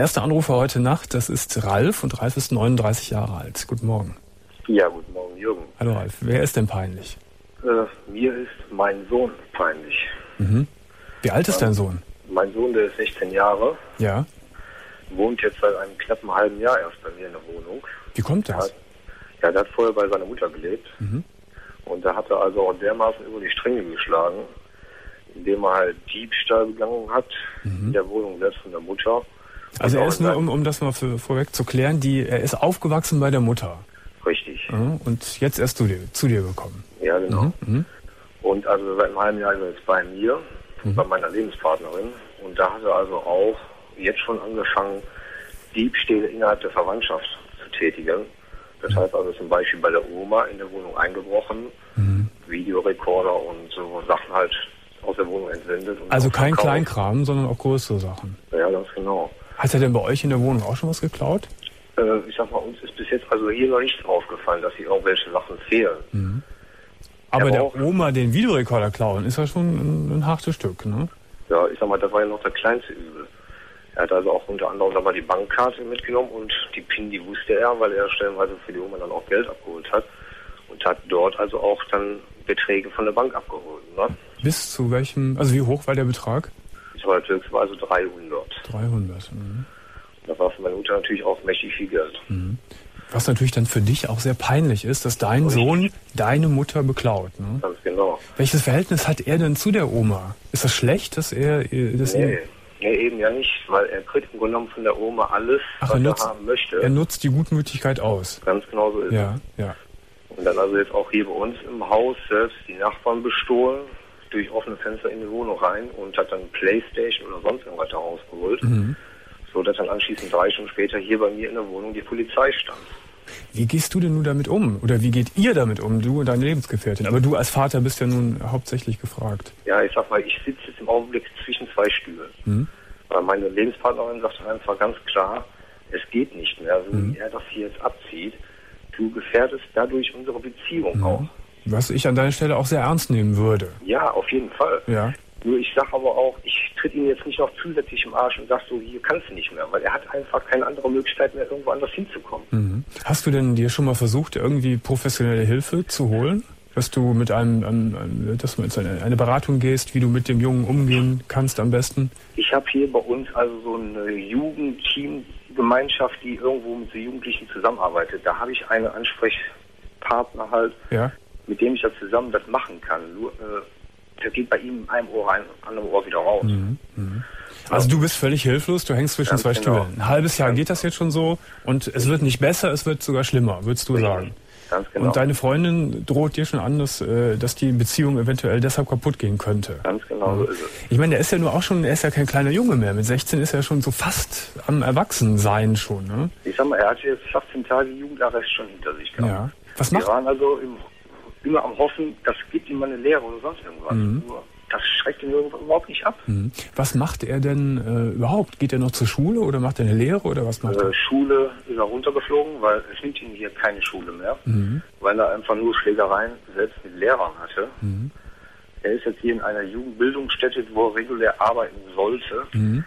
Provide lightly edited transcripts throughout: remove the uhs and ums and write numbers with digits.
Erster Anrufer heute Nacht, das ist Ralf und Ralf ist 39 Jahre alt. Guten Morgen. Ja, guten Morgen, Jürgen. Hallo Ralf, wer ist denn peinlich? Mir ist mein Sohn peinlich. Mhm. Wie alt ist dein Sohn? Mein Sohn, der ist 16 Jahre, Ja. wohnt jetzt seit einem knappen halben Jahr erst bei mir in der Wohnung. Wie kommt das? Der hat vorher bei seiner Mutter gelebt. Mhm. Und da hat er also auch dermaßen über die Stränge geschlagen, indem er halt Diebstahl begangen hat in der Wohnung selbst von der Mutter. Also Und er auch ist in nur, seinem- um das mal vorweg zu klären, er ist aufgewachsen bei der Mutter. Richtig. Ja, und jetzt erst zu dir gekommen. Ja, genau. Mhm. Und also seit einem halben Jahr ist er jetzt bei mir, bei meiner Lebenspartnerin. Und da hat er also auch jetzt schon angefangen, Diebstähle innerhalb der Verwandtschaft zu tätigen. Das heißt also zum Beispiel bei der Oma in der Wohnung eingebrochen, Videorekorder und so Sachen halt aus der Wohnung entwendet. Und Also auch kein verkauft. Kleinkram, sondern auch größere Sachen. Ja, ganz genau. Hat er denn bei euch in der Wohnung auch schon was geklaut? Ich sag mal, uns ist bis jetzt also hier noch nicht aufgefallen, dass hier irgendwelche Sachen fehlen. Aber Aber der auch- Oma den Videorekorder klauen, ist ja schon ein hartes Stück, ne? Ja, ich sag mal, das war ja noch der kleinste Übel. Er hat also auch unter anderem dann mal die Bankkarte mitgenommen und die PIN, die wusste er, weil er stellenweise für die Oma dann auch Geld abgeholt hat und hat dort also auch dann Beträge von der Bank abgeholt. Ne? Bis zu welchem, also wie hoch war der Betrag? Ich war höchstweise 300. 300. Das war für meine Mutter natürlich auch mächtig viel Geld. Was natürlich dann für dich auch sehr peinlich ist, dass dein Sohn deine Mutter beklaut. Ne? Ganz genau. Welches Verhältnis hat er denn zu der Oma? Ist das schlecht, dass er... Nee, eben ja nicht, weil er kriegt im Grunde genommen von der Oma alles, was er haben möchte. Er nutzt die Gutmütigkeit aus. Ganz genau so ist Ja, es. ja. Und dann also jetzt auch hier bei uns im Haus selbst die Nachbarn bestohlen, durch offene Fenster in die Wohnung rein und hat dann Playstation oder sonst irgendwas da rausgeholt. So dass dann anschließend 3 Stunden später hier bei mir in der Wohnung die Polizei stand. Wie gehst du denn nun damit um? Oder wie geht ihr damit um, du und deine Lebensgefährtin? Aber du als Vater bist ja nun hauptsächlich gefragt. Ja, ich sag mal, ich sitze jetzt im Augenblick zwischen 2 Stühlen. Weil meine Lebenspartnerin sagt einfach ganz klar, es geht nicht mehr, so wie er das hier jetzt abzieht. Du gefährdest dadurch unsere Beziehung auch. Was ich an deiner Stelle auch sehr ernst nehmen würde. Ja, auf jeden Fall. Ja. Nur ich sage aber auch, ich tritt ihn jetzt nicht noch zusätzlich im Arsch und sag so, hier kannst du nicht mehr, weil er hat einfach keine andere Möglichkeit mehr, irgendwo anders hinzukommen. Hast du denn dir schon mal versucht, irgendwie professionelle Hilfe zu holen? Dass du mit dass du in eine Beratung gehst, wie du mit dem Jungen umgehen kannst am besten? Ich habe hier bei uns also so eine Jugendteam-Gemeinschaft, die irgendwo mit so Jugendlichen zusammenarbeitet. Da habe ich einen Ansprechpartner halt, Ja. mit dem ich da zusammen das machen kann. Nur, der geht bei ihm in einem Ohr rein, anderem Ohr wieder raus. Also du bist völlig hilflos, du hängst zwischen Ganz 2 genau. Stühlen. Ein halbes Jahr geht das jetzt schon so und es wird nicht besser, es wird sogar schlimmer, würdest du sagen. Ganz genau. Und deine Freundin droht dir schon an, dass die Beziehung eventuell deshalb kaputt gehen könnte. Ganz genau so ist es. Ich meine, er ist ja kein kleiner Junge mehr. Mit 16 ist er schon so fast am Erwachsensein schon, ne? Ich sag mal, er hatte jetzt 14 Tage Jugendarrest schon hinter sich gehabt. Ja. Was Wir macht waren also immer am Hoffen, das gibt ihm mal eine Lehre oder sonst irgendwas. Nur das schreckt ihn überhaupt nicht ab. Was macht er denn überhaupt? Geht er noch zur Schule oder macht er eine Lehre oder was macht er? Schule ist er runtergeflogen, weil es nimmt ihn hier keine Schule mehr, weil er einfach nur Schlägereien selbst mit Lehrern hatte. Er ist jetzt hier in einer Jugendbildungsstätte, wo er regulär arbeiten sollte,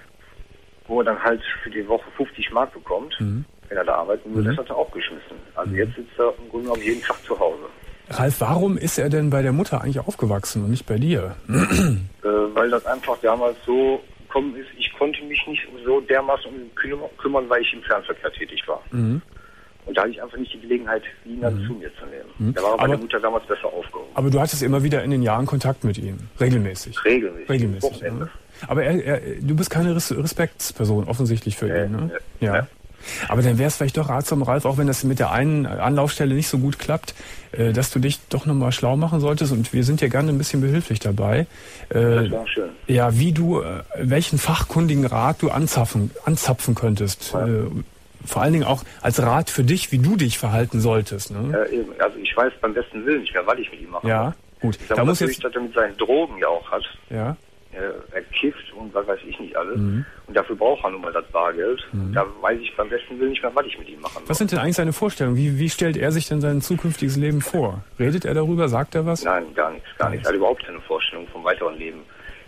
wo er dann halt für die Woche 50 Mark bekommt, wenn er da arbeitet. Nur das hat er auch geschmissen. Also jetzt sitzt er im Grunde genommen jeden Tag zu Hause. Ralf, warum ist er denn bei der Mutter eigentlich aufgewachsen und nicht bei dir? Weil das einfach damals so gekommen ist, ich konnte mich nicht so dermaßen um ihn kümmern, weil ich im Fernverkehr tätig war. Und da hatte ich einfach nicht die Gelegenheit, ihn dann zu mir zu nehmen. Der war bei der Mutter damals besser aufgehoben. Aber du hattest immer wieder in den Jahren Kontakt mit ihm, regelmäßig. Regelmäßig. Wochenende. Ne? Aber du bist keine Respektsperson offensichtlich für ihn, ne? Ja. Aber dann wäre es vielleicht doch ratsam, Ralf, auch wenn das mit der einen Anlaufstelle nicht so gut klappt, dass du dich doch nochmal schlau machen solltest. Und wir sind ja gerne ein bisschen behilflich dabei. Das war schön. Ja, welchen fachkundigen Rat du anzapfen könntest. Ja. Vor allen Dingen auch als Rat für dich, wie du dich verhalten solltest. Ne? Eben. Also ich weiß beim besten Willen nicht mehr, was ich mit ihm mache. Ja, gut. Da muss jetzt, dass er mit seinen Drogen ja auch hat. Ja. Er kifft und was weiß ich nicht alles. Und dafür braucht er nun mal das Bargeld. Da weiß ich beim besten Willen nicht mehr, was ich mit ihm machen soll. Was sind denn eigentlich seine Vorstellungen? Wie stellt er sich denn sein zukünftiges Leben vor? Redet er darüber? Sagt er was? Nein, gar nichts. Er hat überhaupt keine Vorstellung vom weiteren Leben.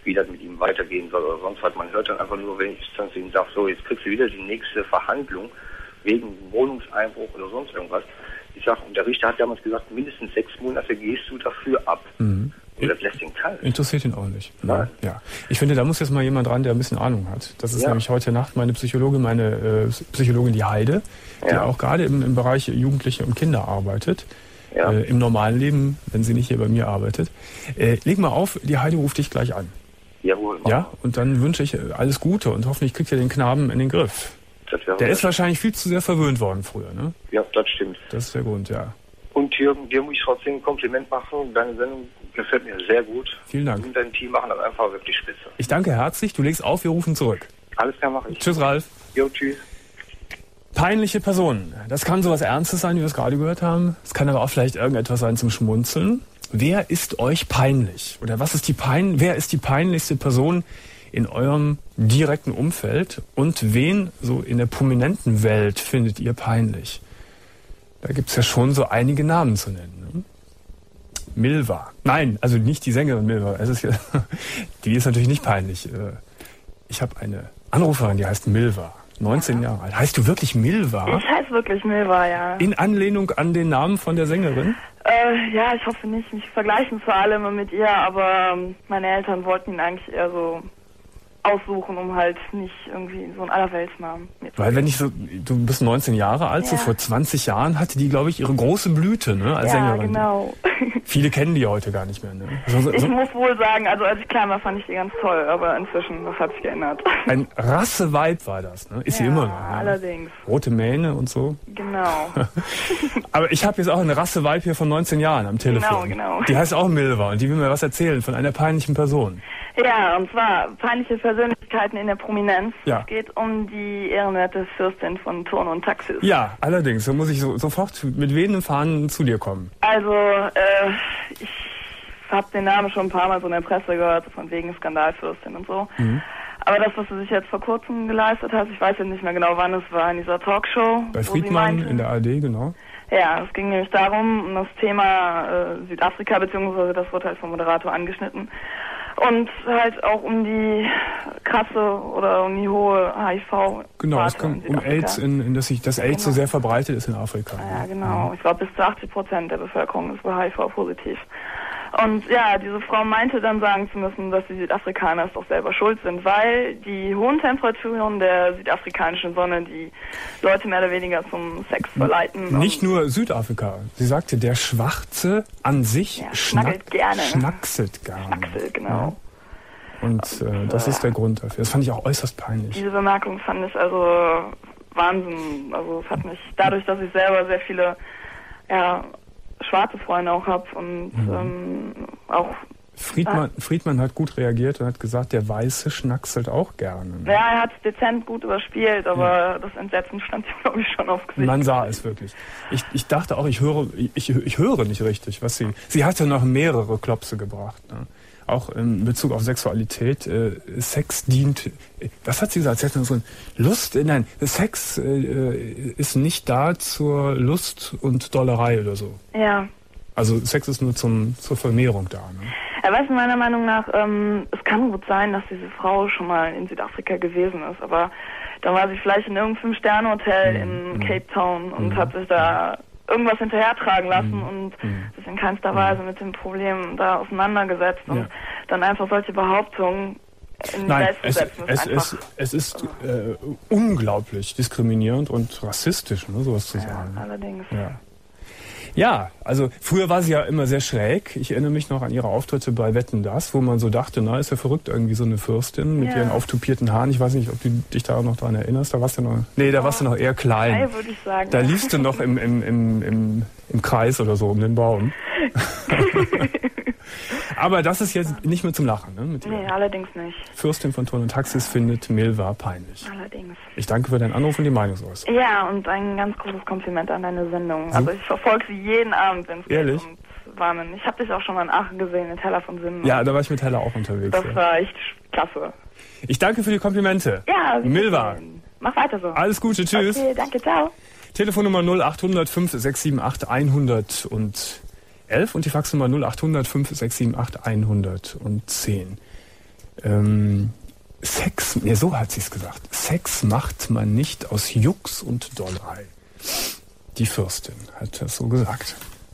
wie das mit ihm weitergehen soll oder sonst was. Man hört dann einfach nur, wenn ich dann zu ihm sage, so, jetzt kriegst du wieder die nächste Verhandlung wegen Wohnungseinbruch oder sonst irgendwas. Ich sage, und der Richter hat damals gesagt, mindestens 6 Monate gehst du dafür ab. Und das lässt ihn kalt. Interessiert ihn auch nicht. Nein. Ja. Ich finde, da muss jetzt mal jemand ran, der ein bisschen Ahnung hat. Das ist nämlich heute Nacht meine Psychologin, die Heide, die auch gerade im Bereich Jugendliche und Kinder arbeitet. Ja. Im normalen Leben, wenn sie nicht hier bei mir arbeitet. Leg mal auf, die Heide ruft dich gleich an. Jawohl. Ja, und dann wünsche ich alles Gute und hoffentlich kriegt ihr den Knaben in den Griff. Der ist wahrscheinlich viel zu sehr verwöhnt worden früher, ne? Ja, das stimmt. Das ist der Grund, ja. Und Jürgen, dir muss ich trotzdem ein Kompliment machen. Deine Sendung gefällt mir sehr gut. Vielen Dank. Und dein Team machen das einfach wirklich spitze. Ich danke herzlich. Du legst auf, wir rufen zurück. Alles klar, mach ich. Tschüss, Ralf. Jo, tschüss. Peinliche Personen. Das kann sowas Ernstes sein, wie wir es gerade gehört haben. Es kann aber auch vielleicht irgendetwas sein zum Schmunzeln. Wer ist euch peinlich? Oder wer ist die peinlichste Person in eurem direkten Umfeld? Und wen so in der prominenten Welt findet ihr peinlich? Da gibt es ja schon so einige Namen zu nennen. Ne? Milva. Nein, also nicht die Sängerin Milva. Die ist natürlich nicht peinlich. Ich habe eine Anruferin, die heißt Milva. 19 Jahre alt. Heißt du wirklich Milva? Ich heiße wirklich Milva, ja. In Anlehnung an den Namen von der Sängerin? Ja, ich hoffe nicht. Mich vergleichen zwar alle immer mit ihr, aber meine Eltern wollten ihn eigentlich eher so aussuchen, um halt nicht irgendwie so einen Allerweltsnamen mitzunehmen. Weil du bist 19 Jahre alt, so vor 20 Jahren hatte die, glaube ich, ihre große Blüte, ne, als Sängerin. Ja, genau. Viele kennen die heute gar nicht mehr, ne? Ich muss wohl sagen, also als ich klein war, fand ich die ganz toll, aber inzwischen, das hat sich geändert. Ein Rasse-Vibe war das, ne? Ist sie immer noch. Ne? Allerdings. Rote Mähne und so. Genau. Aber ich habe jetzt auch eine Rasse-Vibe hier von 19 Jahren am Telefon. Genau. Die heißt auch Milva und die will mir was erzählen von einer peinlichen Person. Ja, und zwar peinliche Persönlichkeiten in der Prominenz. Ja. Es geht um die ehrenwerte Fürstin von Turn und Taxis. Ja, allerdings. Da muss ich sofort mit wehenden Fahnen zu dir kommen. Also, ich habe den Namen schon ein paar Mal so in der Presse gehört, so von wegen Skandalfürstin und so. Aber das, was sie sich jetzt vor kurzem geleistet hat, ich weiß jetzt nicht mehr genau, wann es war, in dieser Talkshow. Bei Friedmann in der ARD, genau. Ja, es ging nämlich darum, um das Thema Südafrika, beziehungsweise das wurde halt vom Moderator angeschnitten. Und halt auch um die krasse oder um die hohe HIV. Genau, es kommt um AIDS, dass AIDS so sehr verbreitet ist in Afrika. Ja, genau. Ich glaube, bis zu 80% der Bevölkerung ist wohl HIV-positiv. Und ja, diese Frau meinte dann sagen zu müssen, dass die Südafrikaner es doch selber schuld sind, weil die hohen Temperaturen der südafrikanischen Sonne die Leute mehr oder weniger zum Sex verleiten. Nicht nur Südafrika. Sie sagte, der Schwarze an sich schnackselt gerne. Schnackselt gerne. Schnackselt, genau. Ja. Und das ist der Grund dafür. Das fand ich auch äußerst peinlich. Diese Bemerkung fand ich also Wahnsinn. Also es hat mich, dadurch, dass ich selber sehr viele schwarze Freunde auch habe und auch... Friedmann hat gut reagiert und hat gesagt, der Weiße schnackselt auch gerne. Ja, er hat es dezent gut überspielt, aber das Entsetzen stand ihm, glaube ich, schon aufs Gesicht. Man sah es wirklich. Ich dachte auch, ich höre nicht richtig, was sie hatte noch mehrere Klopse gebracht. Ne? Auch in Bezug auf Sexualität. Sex dient, was hat sie gesagt? Sie hat so ein Sex ist nicht da zur Lust und Dollerei oder so. Ja. Also Sex ist nur zur Vermehrung da. Ne? Ja, weißt du, meiner Meinung nach, es kann gut sein, dass diese Frau schon mal in Südafrika gewesen ist, aber dann war sie vielleicht in irgendeinem 5-Sterne-Hotel in Cape Town und hat sich da irgendwas hinterhertragen lassen und sich in keinster Weise mit dem Problem da auseinandergesetzt und dann einfach solche Behauptungen in die Welt zu setzen. Es ist unglaublich diskriminierend und rassistisch, ne, sowas zu sagen. Allerdings. Ja, also früher war sie ja immer sehr schräg. Ich erinnere mich noch an ihre Auftritte bei Wetten, dass, wo man so dachte, na, ist ja verrückt, irgendwie so eine Fürstin mit ihren auftupierten Haaren. Ich weiß nicht, ob du dich da noch dran erinnerst. Da warst du noch, warst du noch eher klein. Nein, würde ich sagen. Da liefst du noch im Kreis oder so um den Baum. Aber das ist jetzt nicht mehr zum Lachen, ne? Nee, allerdings nicht. Fürstin von Turn und Taxis findet Milva peinlich. Allerdings. Ich danke für deinen Anruf und die Meinungsäußerung. Ja, und ein ganz großes Kompliment an deine Sendung. Also ich verfolge sie jeden Abend, wenn es geht um Warnen. Ich habe dich auch schon mal in Aachen gesehen, mit Hella von Sinnen. Ja, da war ich mit Hella auch unterwegs. Das war echt klasse. Ich danke für die Komplimente. Ja, Milva. Mach weiter so. Alles Gute, tschüss. Okay, danke, ciao. Telefonnummer 0800 5678 111 und die Faxnummer 0800 5678 110. Sex, so hat sie es gesagt. Sex macht man nicht aus Jux und Dollerei. Die Fürstin hat das so gesagt.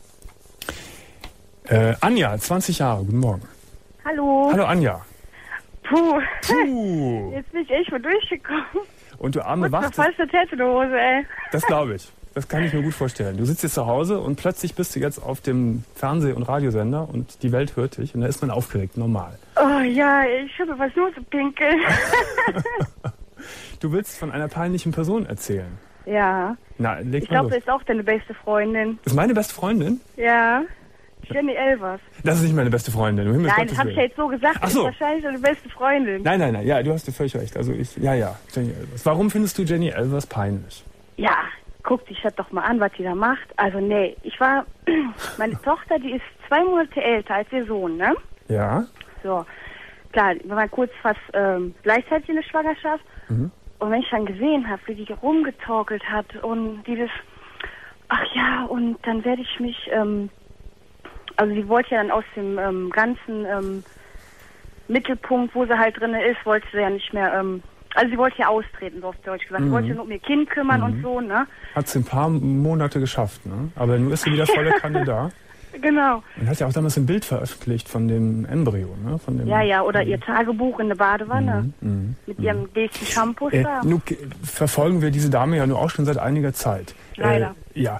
Anja, 20 Jahre, guten Morgen. Hallo. Hallo Anja. Puh. Jetzt bin ich echt mal durchgekommen. Und du arme Wacht. Fast eine Tätowose, ey. Das glaube ich. Das kann ich mir gut vorstellen. Du sitzt jetzt zu Hause und plötzlich bist du jetzt auf dem Fernseh- und Radiosender und die Welt hört dich und da ist man aufgeregt, normal. Oh ja, ich habe was nur zu pinkeln. Du willst von einer peinlichen Person erzählen? Ja. Na, leg ich glaube, das ist auch deine beste Freundin. Ist meine beste Freundin? Ja. Jenny Elvers. Das ist nicht meine beste Freundin. Nein, das habe ich ja jetzt so gesagt. Ach so. Das ist wahrscheinlich deine beste Freundin. Nein. Ja, du hast völlig recht. Also Jenny Elvers. Warum findest du Jenny Elvers peinlich? Ja. Guck dich das doch mal an, was die da macht. Also nee, meine Tochter, die ist 2 Monate älter als ihr Sohn, ne? Ja. So, klar, wir waren kurz fast gleichzeitig in der Schwangerschaft. Mhm. Und wenn ich dann gesehen habe, wie die rumgetorkelt hat und dieses, ach ja, und dann werde ich mich, also sie wollte ja dann aus dem ganzen Mittelpunkt, wo sie halt drin ist, wollte sie ja nicht mehr, also sie wollte ja austreten, so auf Deutsch gesagt. Sie wollte ja nur um ihr Kind kümmern und so, ne? Hat sie ein paar Monate geschafft, ne? Aber nun ist sie wieder volle Kanne da. Genau. Und hat ja auch damals ein Bild veröffentlicht von dem Embryo, ne? Von dem, oder ihr Tagebuch in der Badewanne. Mit ihrem nächsten Shampoo da. Nun verfolgen wir diese Dame ja nur auch schon seit einiger Zeit. Leider.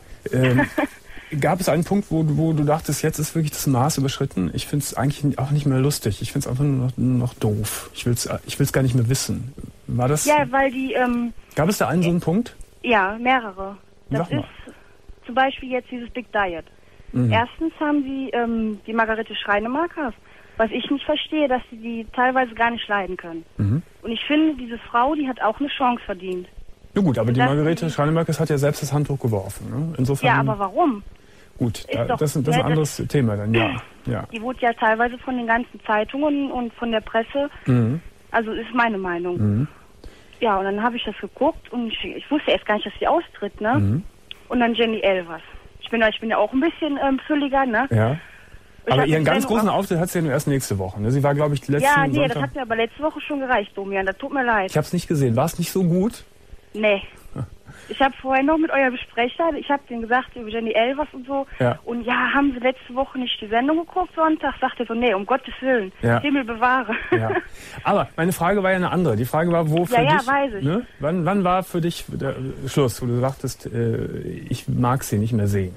Gab es einen Punkt, wo du dachtest, jetzt ist wirklich das Maß überschritten? Ich finde es eigentlich auch nicht mehr lustig. Ich finde es einfach nur noch doof. Ich will's gar nicht mehr wissen. War das? Ja, weil die... gab es da einen so einen Punkt? Ja, mehrere. Das ist zum Beispiel jetzt dieses Big Diet. Erstens haben sie die Margarete Schreinemakers, was ich nicht verstehe, dass sie die teilweise gar nicht leiden können. Und ich finde, diese Frau, die hat auch eine Chance verdient. Na gut, aber die Margarete Schreinemakers hat ja selbst das Handtuch geworfen. Ne? Insofern, ja, aber warum? Gut, das ist ein anderes Thema dann, ja. Die wurde ja teilweise von den ganzen Zeitungen und von der Presse, also ist meine Meinung. Ja, und dann habe ich das geguckt und ich wusste erst gar nicht, dass sie austritt, ne? Und dann Jenny Elvers. Ich bin ja auch ein bisschen fülliger, ne? Ja. Aber ihren ganz großen Auftritt hat sie ja nur erst nächste Woche, ne? Sie war, glaube ich, letzten Sonntag... Ja, das hat mir aber letzte Woche schon gereicht, Domian, das tut mir leid. Ich habe es nicht gesehen. War es nicht so gut? Nee. Ich habe vorher noch mit euer Besprecher, ich habe denen gesagt über Jenny Elvers und so. Ja. Und ja, haben sie letzte Woche nicht die Sendung geguckt, Sonntag? Sagt er so, nee, um Gottes Willen, Himmel bewahre. Ja. Aber meine Frage war ja eine andere. Die Frage war, wo für dich... Ja, weiß ich. Ne? Wann war für dich der Schluss, wo du sagtest, ich mag sie nicht mehr sehen?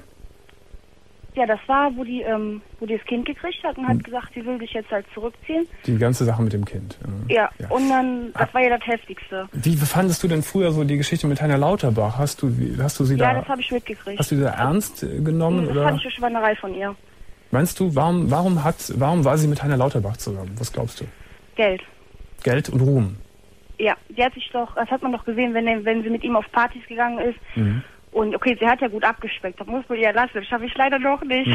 Ja, das war, wo die das Kind gekriegt hat und hat gesagt, sie will sich jetzt halt zurückziehen. Die ganze Sache mit dem Kind. Ja. Und dann, das war ja das Heftigste. Wie fandest du denn früher so die Geschichte mit Heiner Lauterbach? Hast du sie da... Ja, das habe ich mitgekriegt. Hast du sie da ernst genommen? Das fand ich eine Schweinerei von ihr. Meinst du, warum war sie mit Heiner Lauterbach zusammen? Was glaubst du? Geld. Geld und Ruhm? Ja, die hat sich doch, das hat man doch gesehen, wenn sie mit ihm auf Partys gegangen ist. Und okay, sie hat ja gut abgespeckt, das muss man ihr lassen, das schaffe ich leider noch nicht.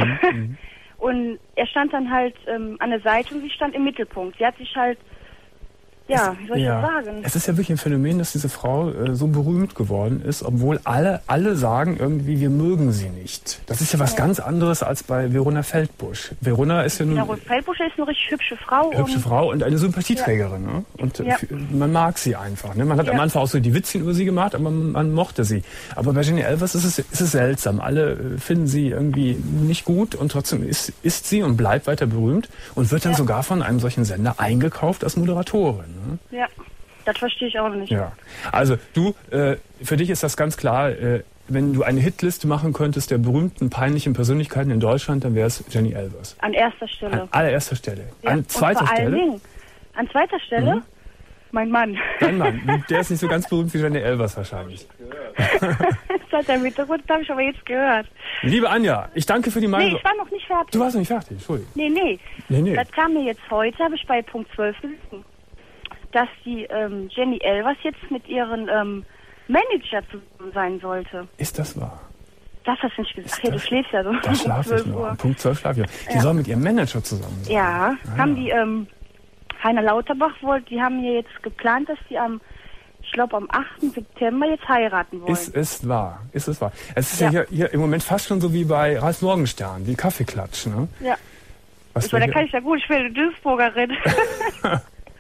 Und er stand dann halt an der Seite und sie stand im Mittelpunkt. Sie hat sich halt, wie soll ich das sagen? Es ist ja wirklich ein Phänomen, dass diese Frau so berühmt geworden ist, obwohl alle sagen irgendwie, wir mögen sie nicht. Das ist ja was ganz anderes als bei Verona Feldbusch. Verona ist ja nun... Verona Feldbusch ist eine richtig hübsche Frau. Hübsche Frau und eine Sympathieträgerin. Ne? Und man mag sie einfach. Ne? Man hat am Anfang auch so die Witzchen über sie gemacht, aber man mochte sie. Aber bei Jenny Elvers ist es seltsam. Alle finden sie irgendwie nicht gut und trotzdem ist sie und bleibt weiter berühmt und wird dann sogar von einem solchen Sender eingekauft als Moderatorin. Ne? Ja, das verstehe ich auch nicht. Ja, also du, für dich ist das ganz klar, wenn du eine Hitliste machen könntest der berühmten, peinlichen Persönlichkeiten in Deutschland, dann wäre es Jenny Elvers. An erster Stelle. An allererster Stelle. Ja. An zweiter Stelle? An zweiter Stelle? Mein Mann. Dein Mann. Der ist nicht so ganz berühmt wie Jenny Elvers wahrscheinlich. Das hat er mit, das habe ich aber jetzt gehört. Liebe Anja, ich danke für die Meinung. Nee, ich war noch nicht fertig. Du warst noch nicht fertig, Entschuldigung. Nee. Das kam mir jetzt heute, habe ich bei Punkt 12 gelesen, dass die Jenny Elvers jetzt mit ihren Manager zusammen sein sollte. Ist das wahr? Das hast du nicht gesagt. Ach ja, du schläfst ja so. Da schlafe ich noch. Punkt 12 schlafe ich. Die soll mit ihrem Manager zusammen sein. Ja, haben die Heiner Lauterbach die haben ja jetzt geplant, dass die am 8. September jetzt heiraten wollen. Ist es wahr? Es ist ja hier im Moment fast schon so wie bei Ralf Morgenstern, wie Kaffeeklatsch, ne? Ja. Da kann ich ja gut, ich bin eine Duisburgerin.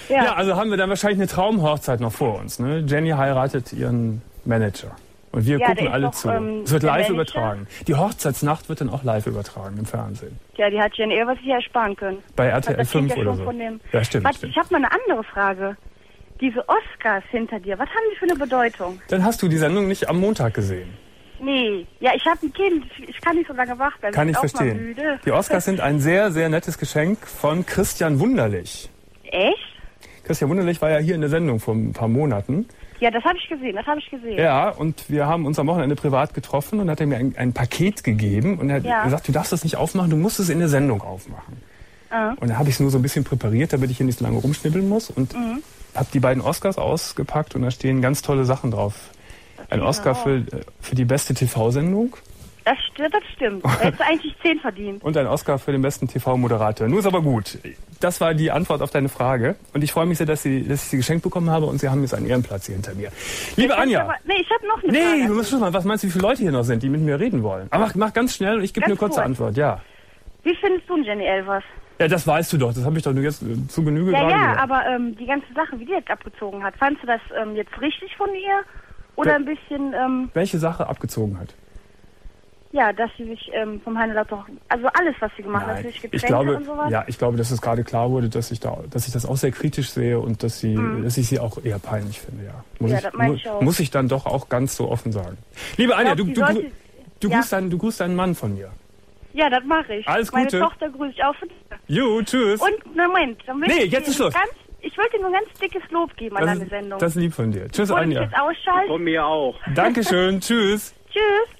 Ja, also haben wir dann wahrscheinlich eine Traumhochzeit noch vor uns. Ne? Jenny heiratet ihren Manager. Und wir gucken alle noch, zu. Es wird live übertragen. Die Hochzeitsnacht wird dann auch live übertragen im Fernsehen. Ja, die hat Jenny was sich ersparen können. Bei RTL 5 oder so. Ja, stimmt. Warte, ich habe mal eine andere Frage. Diese Oscars hinter dir, was haben die für eine Bedeutung? Dann hast du die Sendung nicht am Montag gesehen. Nee, ja, ich habe ein Kind. Ich kann nicht so lange wach bleiben. Kann ich bin auch verstehen. mal müde. Die Oscars sind ein sehr, sehr nettes Geschenk von Christian Wunderlich. Echt? Christian Wunderlich war ja hier in der Sendung vor ein paar Monaten. Ja, das habe ich gesehen, Ja, und wir haben uns am Wochenende privat getroffen und hat er mir ein Paket gegeben und er hat gesagt, du darfst das nicht aufmachen, du musst es in der Sendung aufmachen. Und dann habe ich es nur so ein bisschen präpariert, damit ich hier nicht so lange rumschnibbeln muss und habe die beiden Oscars ausgepackt und da stehen ganz tolle Sachen drauf. Ein Oscar für die beste TV-Sendung. Das stimmt. Da hättest du eigentlich 10 verdient. Und ein Oscar für den besten TV-Moderator. Nur ist aber gut. Das war die Antwort auf deine Frage. Und ich freue mich sehr, dass ich sie geschenkt bekommen habe und Sie haben jetzt einen Ehrenplatz hier hinter mir. Liebe Anja. Ich habe noch eine Frage. Du musst schon mal, was meinst du, wie viele Leute hier noch sind, die mit mir reden wollen? Aber mach ganz schnell und ich gebe eine kurze Antwort, ja. Wie findest du Jenny Elvers? Ja, das weißt du doch. Das habe ich doch nur jetzt zu Genüge gerade gesagt. Ja, aber die ganze Sache, wie die jetzt abgezogen hat, fandst du das jetzt richtig von ihr? Oder ein bisschen... Welche Sache abgezogen hat? Ja, dass sie sich vom Heine Lauterbach, also alles, was sie gemacht hat, sich Getränke und sowas. Ja, ich glaube, dass es gerade klar wurde, dass ich das auch sehr kritisch sehe und dass ich sie auch eher peinlich finde, ja. Das meine ich auch. Muss ich dann doch auch ganz so offen sagen. Liebe Anja, du grüßt deinen Mann von mir. Ja, das mache ich. Alles Gute. Meine Tochter grüße ich auch von dir. Jo, tschüss. Und, Moment. Jetzt ist Schluss. Ich wollte dir nur ein ganz dickes Lob geben an deine Sendung. Das ist lieb von dir. Tschüss, Anja. Ich jetzt ausschalte. Von mir auch. Dankeschön, tschüss. Tschüss.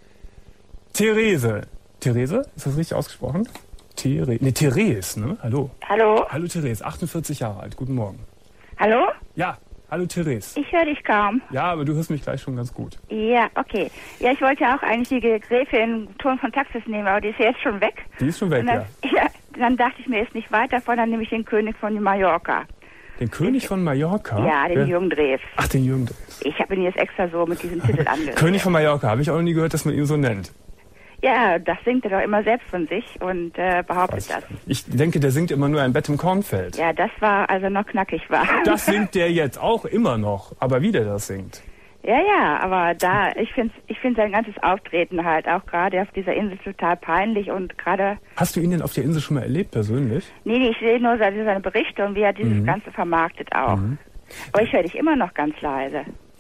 Therese, ist das richtig ausgesprochen? Therese, ne? Hallo. Hallo. Hallo Therese, 48 Jahre alt. Guten Morgen. Hallo? Ja, hallo Therese. Ich höre dich kaum. Ja, aber du hörst mich gleich schon ganz gut. Ja, okay. Ja, ich wollte ja auch eigentlich die Gräfin Turn von Taxis nehmen, aber die ist ja jetzt schon weg. Die ist schon weg, dann, ja. Dann dachte ich mir, ist nicht weit davon, dann nehme ich den König von Mallorca. Den König von Mallorca? Ja, den Jürgen Drews. Ach, den Jürgen Drews. Ich habe ihn jetzt extra so mit diesem Titel angehört. König von Mallorca, habe ich auch noch nie gehört, dass man ihn so nennt. Ja, das singt er doch immer selbst von sich und behauptet das. Ich denke, der singt immer nur ein Bett im Kornfeld. Ja, das war, als er noch knackig war. Das singt der jetzt auch immer noch, aber wie der das singt. Ja, aber ich finde sein ganzes Auftreten halt auch gerade auf dieser Insel total peinlich und gerade... Hast du ihn denn auf der Insel schon mal erlebt, persönlich? Nee, ich sehe nur seine Berichte und wie er dieses Ganze vermarktet auch. Aber ich höre dich immer noch ganz leise.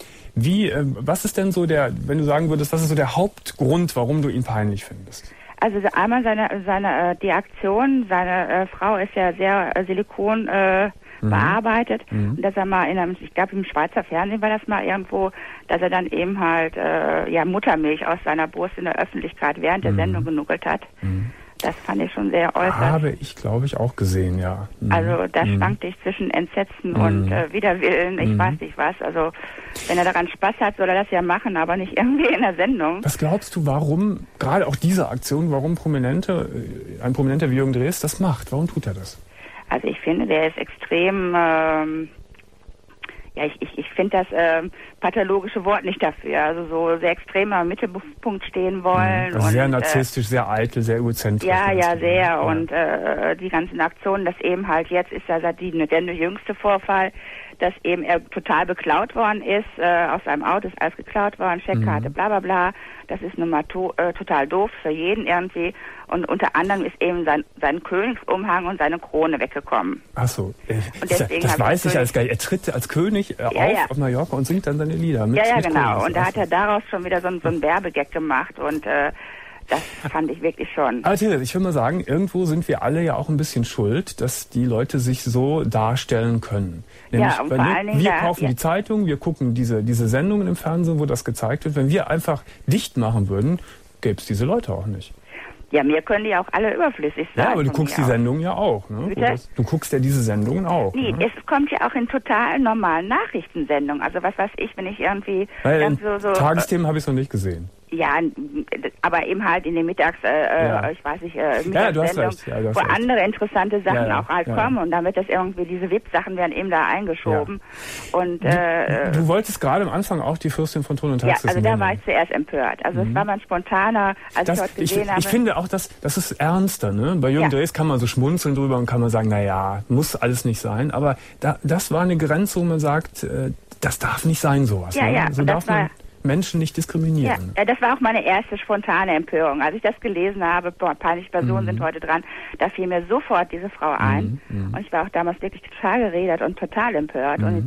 Was ist denn so wenn du sagen würdest, was ist so der Hauptgrund, warum du ihn peinlich findest? Also einmal die Aktion, seine Frau ist ja sehr Silikon bearbeitet. Und dass er mal ich glaube im Schweizer Fernsehen war das mal irgendwo, dass er dann eben halt Muttermilch aus seiner Brust in der Öffentlichkeit während der Sendung genuckelt hat. Das fand ich schon sehr äußerst. Habe ich, glaube ich, auch gesehen, ja. Also da schwankte ich zwischen Entsetzen und Widerwillen, ich weiß nicht was. Also wenn er daran Spaß hat, soll er das ja machen, aber nicht irgendwie in der Sendung. Was glaubst du, warum, gerade auch diese Aktion, warum ein Prominenter wie Jürgen Drews das macht? Warum tut er das? Also ich finde, der ist extrem... ich finde das pathologische Wort nicht dafür. Also so sehr extrem am Mittelpunkt stehen wollen. Also sehr narzisstisch, sehr eitel, sehr egozentrisch. Ja, sehr. Ja. Und die ganzen Aktionen, das eben halt jetzt ist ja der jüngste Vorfall, dass eben er total beklaut worden ist, aus seinem Auto ist alles geklaut worden, Checkkarte, bla bla bla. Das ist nun mal total doof für jeden irgendwie. Und unter anderem ist eben sein Königsumhang und seine Krone weggekommen. Ach so. Das weiß ich alles gar nicht. Er tritt als König auf Mallorca und singt dann seine Lieder. Mit genau. Und da hat er daraus schon wieder so einen Werbegag gemacht und das fand ich wirklich schon. Aber Therese, ich will mal sagen, irgendwo sind wir alle ja auch ein bisschen schuld, dass die Leute sich so darstellen können. Nämlich, und vor allen Dingen wir kaufen die Zeitung, wir gucken diese Sendungen im Fernsehen, wo das gezeigt wird. Wenn wir einfach dicht machen würden, gäbe es diese Leute auch nicht. Ja, mir können die auch alle überflüssig sein. Ja, aber du guckst die Sendungen ja auch. Ne? Du guckst ja diese Sendungen auch. Nee, ne? Es kommt ja auch in total normalen Nachrichtensendungen. Also was weiß ich, wenn ich irgendwie... So Tagesthemen habe ich es noch nicht gesehen. Ja, aber eben halt in den Mittags, ich weiß nicht, Mittagssendung, wo andere interessante Sachen auch halt kommen und dann wird das irgendwie, diese VIP-Sachen werden eben da eingeschoben. Ja. Und, du wolltest gerade am Anfang auch die Fürstin von Thun und Taxis also da war ich zuerst empört. Also es war mal spontaner, als ich dort gesehen habe. Ich finde auch, das ist ernster, ne? Bei Jürgen Drees kann man so schmunzeln drüber und kann man sagen, naja, muss alles nicht sein, aber das war eine Grenze, wo man sagt, das darf nicht sein, sowas. Ja, ne? ja. So darf man Menschen nicht diskriminieren. Ja, das war auch meine erste spontane Empörung. Als ich das gelesen habe, peinliche Personen sind heute dran, da fiel mir sofort diese Frau ein. Und ich war auch damals wirklich total geredet und total empört. Und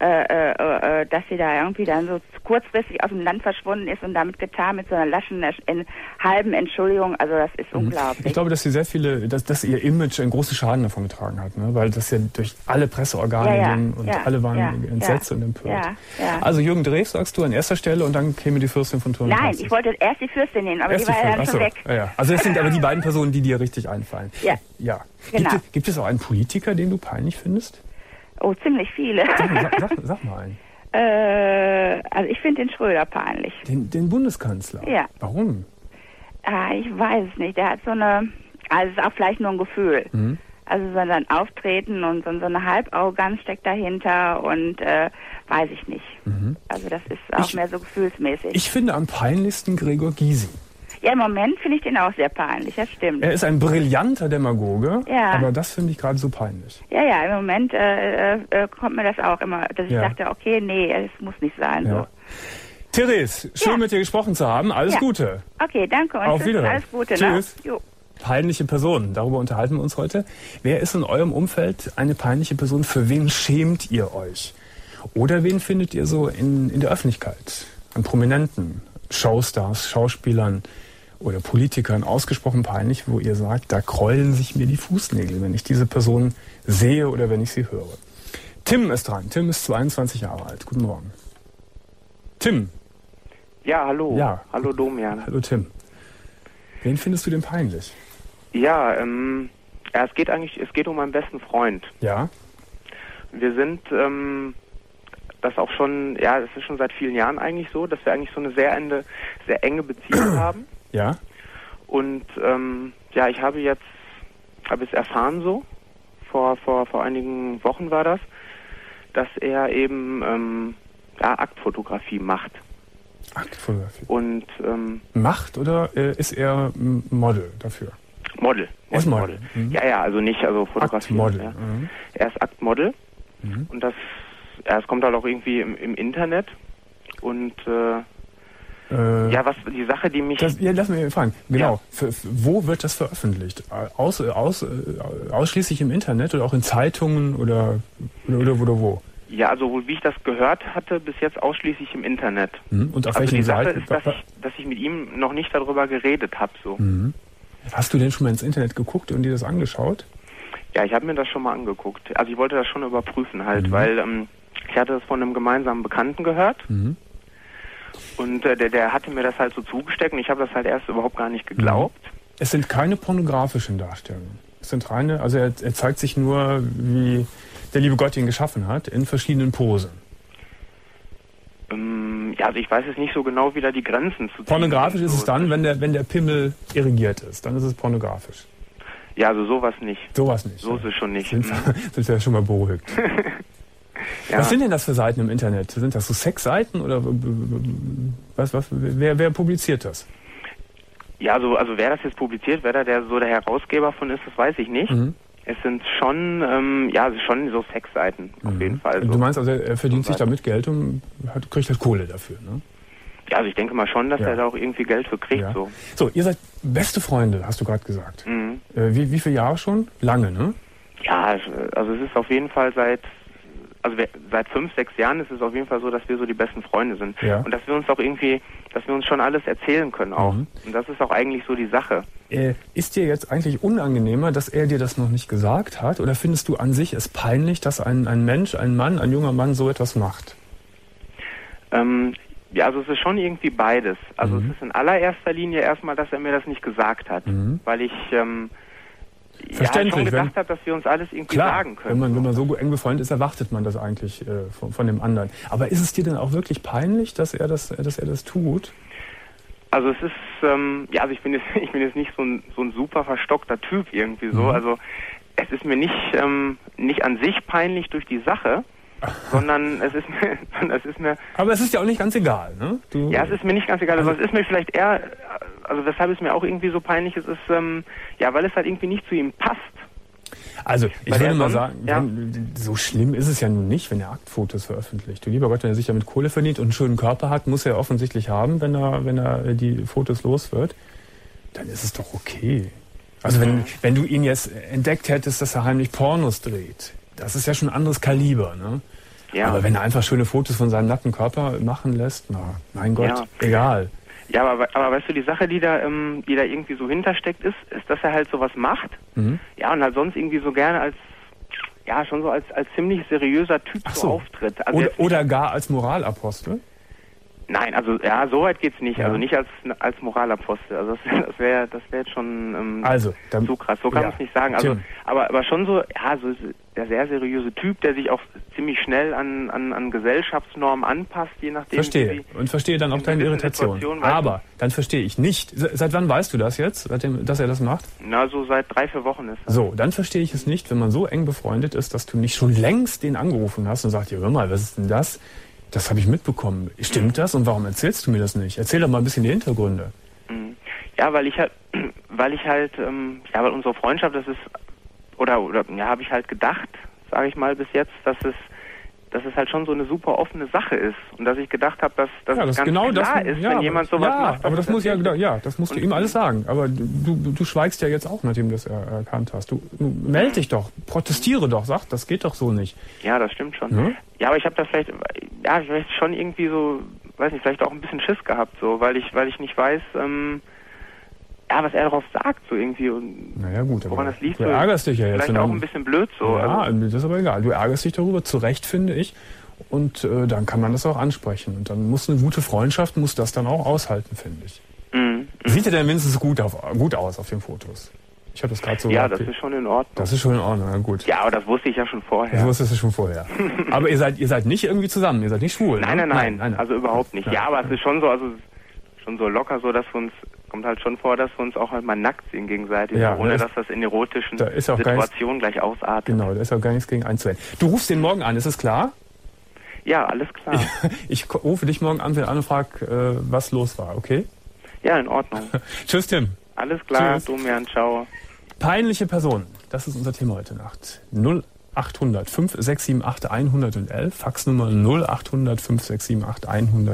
dass sie da irgendwie dann so kurzfristig aus dem Land verschwunden ist und damit getan mit so einer laschen, halben Entschuldigung. Also das ist unglaublich. Ich glaube, dass sie sehr viele, dass ihr Image einen großen Schaden davon getragen hat, ne? Weil das ja durch alle Presseorgane ging und alle waren entsetzt und empört. Also Jürgen Drees sagst du an erster Stelle und dann käme die Fürstin von Thun und Taxis. Nein, ich wollte erst die Fürstin nehmen, aber die war ja dann schon weg. Ja. Also das sind aber die beiden Personen, die dir richtig einfallen. Ja. Genau. Gibt es auch einen Politiker, den du peinlich findest? Oh, ziemlich viele. Sag mal einen. Also ich finde den Schröder peinlich. Den Bundeskanzler? Ja. Warum? Ich weiß es nicht. Der hat so eine, also es ist auch vielleicht nur ein Gefühl. Also so ein Auftreten und so eine Halbarroganz steckt dahinter und weiß ich nicht. Also das ist auch mehr so gefühlsmäßig. Ich finde am peinlichsten Gregor Gysi. Ja, im Moment finde ich den auch sehr peinlich, das stimmt. Er ist ein brillanter Demagoge, aber das finde ich gerade so peinlich. Ja, im Moment kommt mir das auch immer, dass ich dachte, okay, nee, es muss nicht sein. So. Therese, schön mit dir gesprochen zu haben. Alles Gute. Okay, danke und auf Wiedersehen. Alles Gute. Tschüss. Ne? Peinliche Personen, darüber unterhalten wir uns heute. Wer ist in eurem Umfeld eine peinliche Person? Für wen schämt ihr euch? Oder wen findet ihr so in der Öffentlichkeit? An Prominenten, Showstars, Schauspielern oder Politikern ausgesprochen peinlich, wo ihr sagt, da kräulen sich mir die Fußnägel, wenn ich diese Person sehe oder wenn ich sie höre. Tim ist dran. Tim ist 22 Jahre alt. Guten Morgen. Tim. Ja, hallo. Ja. Hallo Domian. Hallo Tim. Wen findest du denn peinlich? Ja, es geht um meinen besten Freund. Ja. Wir sind das auch schon, es ist schon seit vielen Jahren eigentlich so, dass wir eigentlich so eine sehr enge Beziehung haben. Ja. Und ich habe jetzt erfahren so, vor einigen Wochen war das, dass er eben Aktfotografie macht. Aktfotografie. Und macht oder ist er Model dafür? Model. Er ist Model. Also nicht Fotografie. Aktmodel. Ja. Er ist Aktmodel. Und es kommt halt auch irgendwie im Internet. Und was die Sache, die mich... lass mich fragen. Genau. Ja. Wo wird das veröffentlicht? Ausschließlich im Internet oder auch in Zeitungen oder wo? Ja, also wie ich das gehört hatte, bis jetzt ausschließlich im Internet. Und auf welchen Seiten? Die Sache ist, dass ich mit ihm noch nicht darüber geredet habe. So. Hast du denn schon mal ins Internet geguckt und dir das angeschaut? Ja, ich habe mir das schon mal angeguckt. Also ich wollte das schon überprüfen halt, weil ich hatte das von einem gemeinsamen Bekannten gehört. Und der hatte mir das halt so zugesteckt und ich habe das halt erst überhaupt gar nicht geglaubt. Es sind keine pornografischen Darstellungen. Es sind reine, also er zeigt sich nur, wie der liebe Gott ihn geschaffen hat, in verschiedenen Posen. Also ich weiß jetzt nicht so genau, wie da die Grenzen zu ziehen. Pornografisch ist es dann, wenn der Pimmel irrigiert ist. Dann ist es pornografisch. Ja, also sowas nicht. Sowas nicht. So ist es schon nicht. Sind wir ja schon mal beruhigt. Ja. Was sind denn das für Seiten im Internet? Sind das so Sexseiten oder wer publiziert das? Ja, also wer das jetzt publiziert, wer da der Herausgeber von ist, das weiß ich nicht. Es sind schon, schon so Sexseiten auf jeden Fall. So. Du meinst also, er verdient sich damit Geld und kriegt halt Kohle dafür, ne? Ja, also ich denke mal schon, dass er da auch irgendwie Geld für kriegt. Ja. So, ihr seid beste Freunde, hast du gerade gesagt. Wie viele Jahre schon? Lange, ne? Ja, also es ist auf jeden Fall seit 5, 6 Jahren ist es auf jeden Fall so, dass wir so die besten Freunde sind. Ja. Und dass wir uns auch irgendwie, dass wir uns schon alles erzählen können auch. Und das ist auch eigentlich so die Sache. Ist dir jetzt eigentlich unangenehmer, dass er dir das noch nicht gesagt hat? Oder findest du an sich es peinlich, dass ein Mensch, ein Mann, ein junger Mann so etwas macht? Also es ist schon irgendwie beides. Also es ist in allererster Linie erstmal, dass er mir das nicht gesagt hat. Weil ich... schon gedacht habe, dass wir uns alles irgendwie sagen können. Wenn man so eng befreundet ist, erwartet man das eigentlich von dem anderen. Aber ist es dir denn auch wirklich peinlich, dass er das tut? Also es ist, also ich bin jetzt nicht so ein super verstockter Typ irgendwie so. Also es ist mir nicht an sich peinlich durch die Sache, sondern es ist mir. Aber es ist ja auch nicht ganz egal, ne? Ja, es ist mir nicht ganz egal. Also es ist mir vielleicht eher, also weshalb es mir auch irgendwie so peinlich ist, weil es halt irgendwie nicht zu ihm passt. Also ich würde mal sagen, so schlimm ist es ja nun nicht, wenn er Aktfotos veröffentlicht. Du lieber Gott, wenn er sich damit Kohle verdient und einen schönen Körper hat, muss er offensichtlich haben, wenn er die Fotos los wird, dann ist es doch okay. Also wenn du ihn jetzt entdeckt hättest, dass er heimlich Pornos dreht, das ist ja schon ein anderes Kaliber, ne? Ja. Aber wenn er einfach schöne Fotos von seinem nackten Körper machen lässt, na, mein Gott, egal. Ja, aber weißt du, die Sache, die da irgendwie so hintersteckt ist, dass er halt sowas macht. Ja, und halt sonst irgendwie so gerne als ziemlich seriöser Typ so auftritt. Also oder gar als Moralapostel? Nein, also so weit geht's nicht. Ja. Also nicht als Moralapostel. Also das wäre jetzt schon so krass. So kann man es nicht sagen. Also aber schon so der sehr seriöse Typ, der sich auch ziemlich schnell an Gesellschaftsnormen anpasst, je nachdem. Verstehe dann auch deine Irritation. Aber dann verstehe ich nicht. Seit wann weißt du das jetzt, seitdem, dass er das macht? Na, so seit 3-4 Wochen ist das. So, dann verstehe ich es nicht, wenn man so eng befreundet ist, dass du nicht schon längst den angerufen hast und sagst, hör mal, was ist denn das? Das habe ich mitbekommen. Stimmt das? Und warum erzählst du mir das nicht? Erzähl doch mal ein bisschen die Hintergründe. Ja, weil unsere Freundschaft, das ist, habe ich halt gedacht, sage ich mal bis jetzt, dass es halt schon so eine super offene Sache ist. Und dass ich gedacht habe, dass das ganz genau klar ist, wenn jemand sowas macht. Aber das musst du ihm alles sagen. Aber du schweigst ja jetzt auch, nachdem du das erkannt hast. Du meld dich doch, protestiere doch, sag, das geht doch so nicht. Ja, das stimmt schon. Ja, aber ich habe das vielleicht schon irgendwie so, weiß nicht, vielleicht auch ein bisschen Schiss gehabt, so, weil ich nicht weiß, was er darauf sagt, so irgendwie. Und naja, gut, woran das liegt. Du ärgerst dich ja jetzt. Vielleicht auch ein bisschen blöd, so. Ja, das ist aber egal. Du ärgerst dich darüber, zu Recht, finde ich. Und dann kann man das auch ansprechen. Und dann muss eine gute Freundschaft, das dann auch aushalten, finde ich. Sieht er denn mindestens gut aus auf den Fotos? Ich habe das gerade so. Ja, das ist schon in Ordnung. Das ist schon in Ordnung, na gut. Ja, aber das wusste ich ja schon vorher. Das wusstest du schon vorher. Aber ihr seid nicht irgendwie zusammen, ihr seid nicht schwul. Nein. Also überhaupt nicht. Ja, aber es ist schon so locker so, dass wir uns, kommt halt schon vor, dass wir uns auch halt mal nackt sehen gegenseitig, ohne dass das in erotischen Situationen gleich ausartet. Genau, da ist auch gar nichts gegen einzuwenden. Du rufst den morgen an, ist das klar? Ja, alles klar. Ich rufe dich morgen an und frage, was los war, okay? Ja, in Ordnung. Tschüss, Tim. Alles klar, Domian, ciao. Peinliche Personen, das ist unser Thema heute Nacht. 0800 5678 111, Faxnummer 0800 5678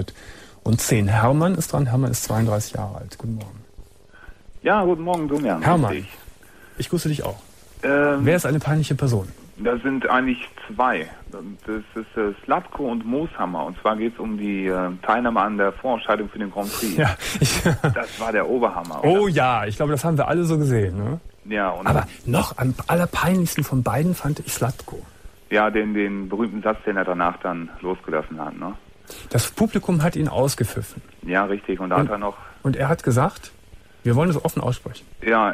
110. Hermann ist dran, Hermann ist 32 Jahre alt. Guten Morgen. Ja, guten Morgen, Domian. Hermann, ich grüße dich auch. Wer ist eine peinliche Person? Das sind eigentlich zwei. Das ist Slatko und Mooshammer. Und zwar geht es um die Teilnahme an der Vorentscheidung für den Grand Prix. Ja, das war der Oberhammer. Oder? Oh ja, ich glaube, das haben wir alle so gesehen. Ne? Ja, aber noch am allerpeinlichsten von beiden fand ich Slatko. Ja, den berühmten Satz, den er danach dann losgelassen hat. Ne? Das Publikum hat ihn ausgepfiffen. Ja, richtig. Und da hat er noch... Und er hat gesagt, wir wollen es offen aussprechen. Ja,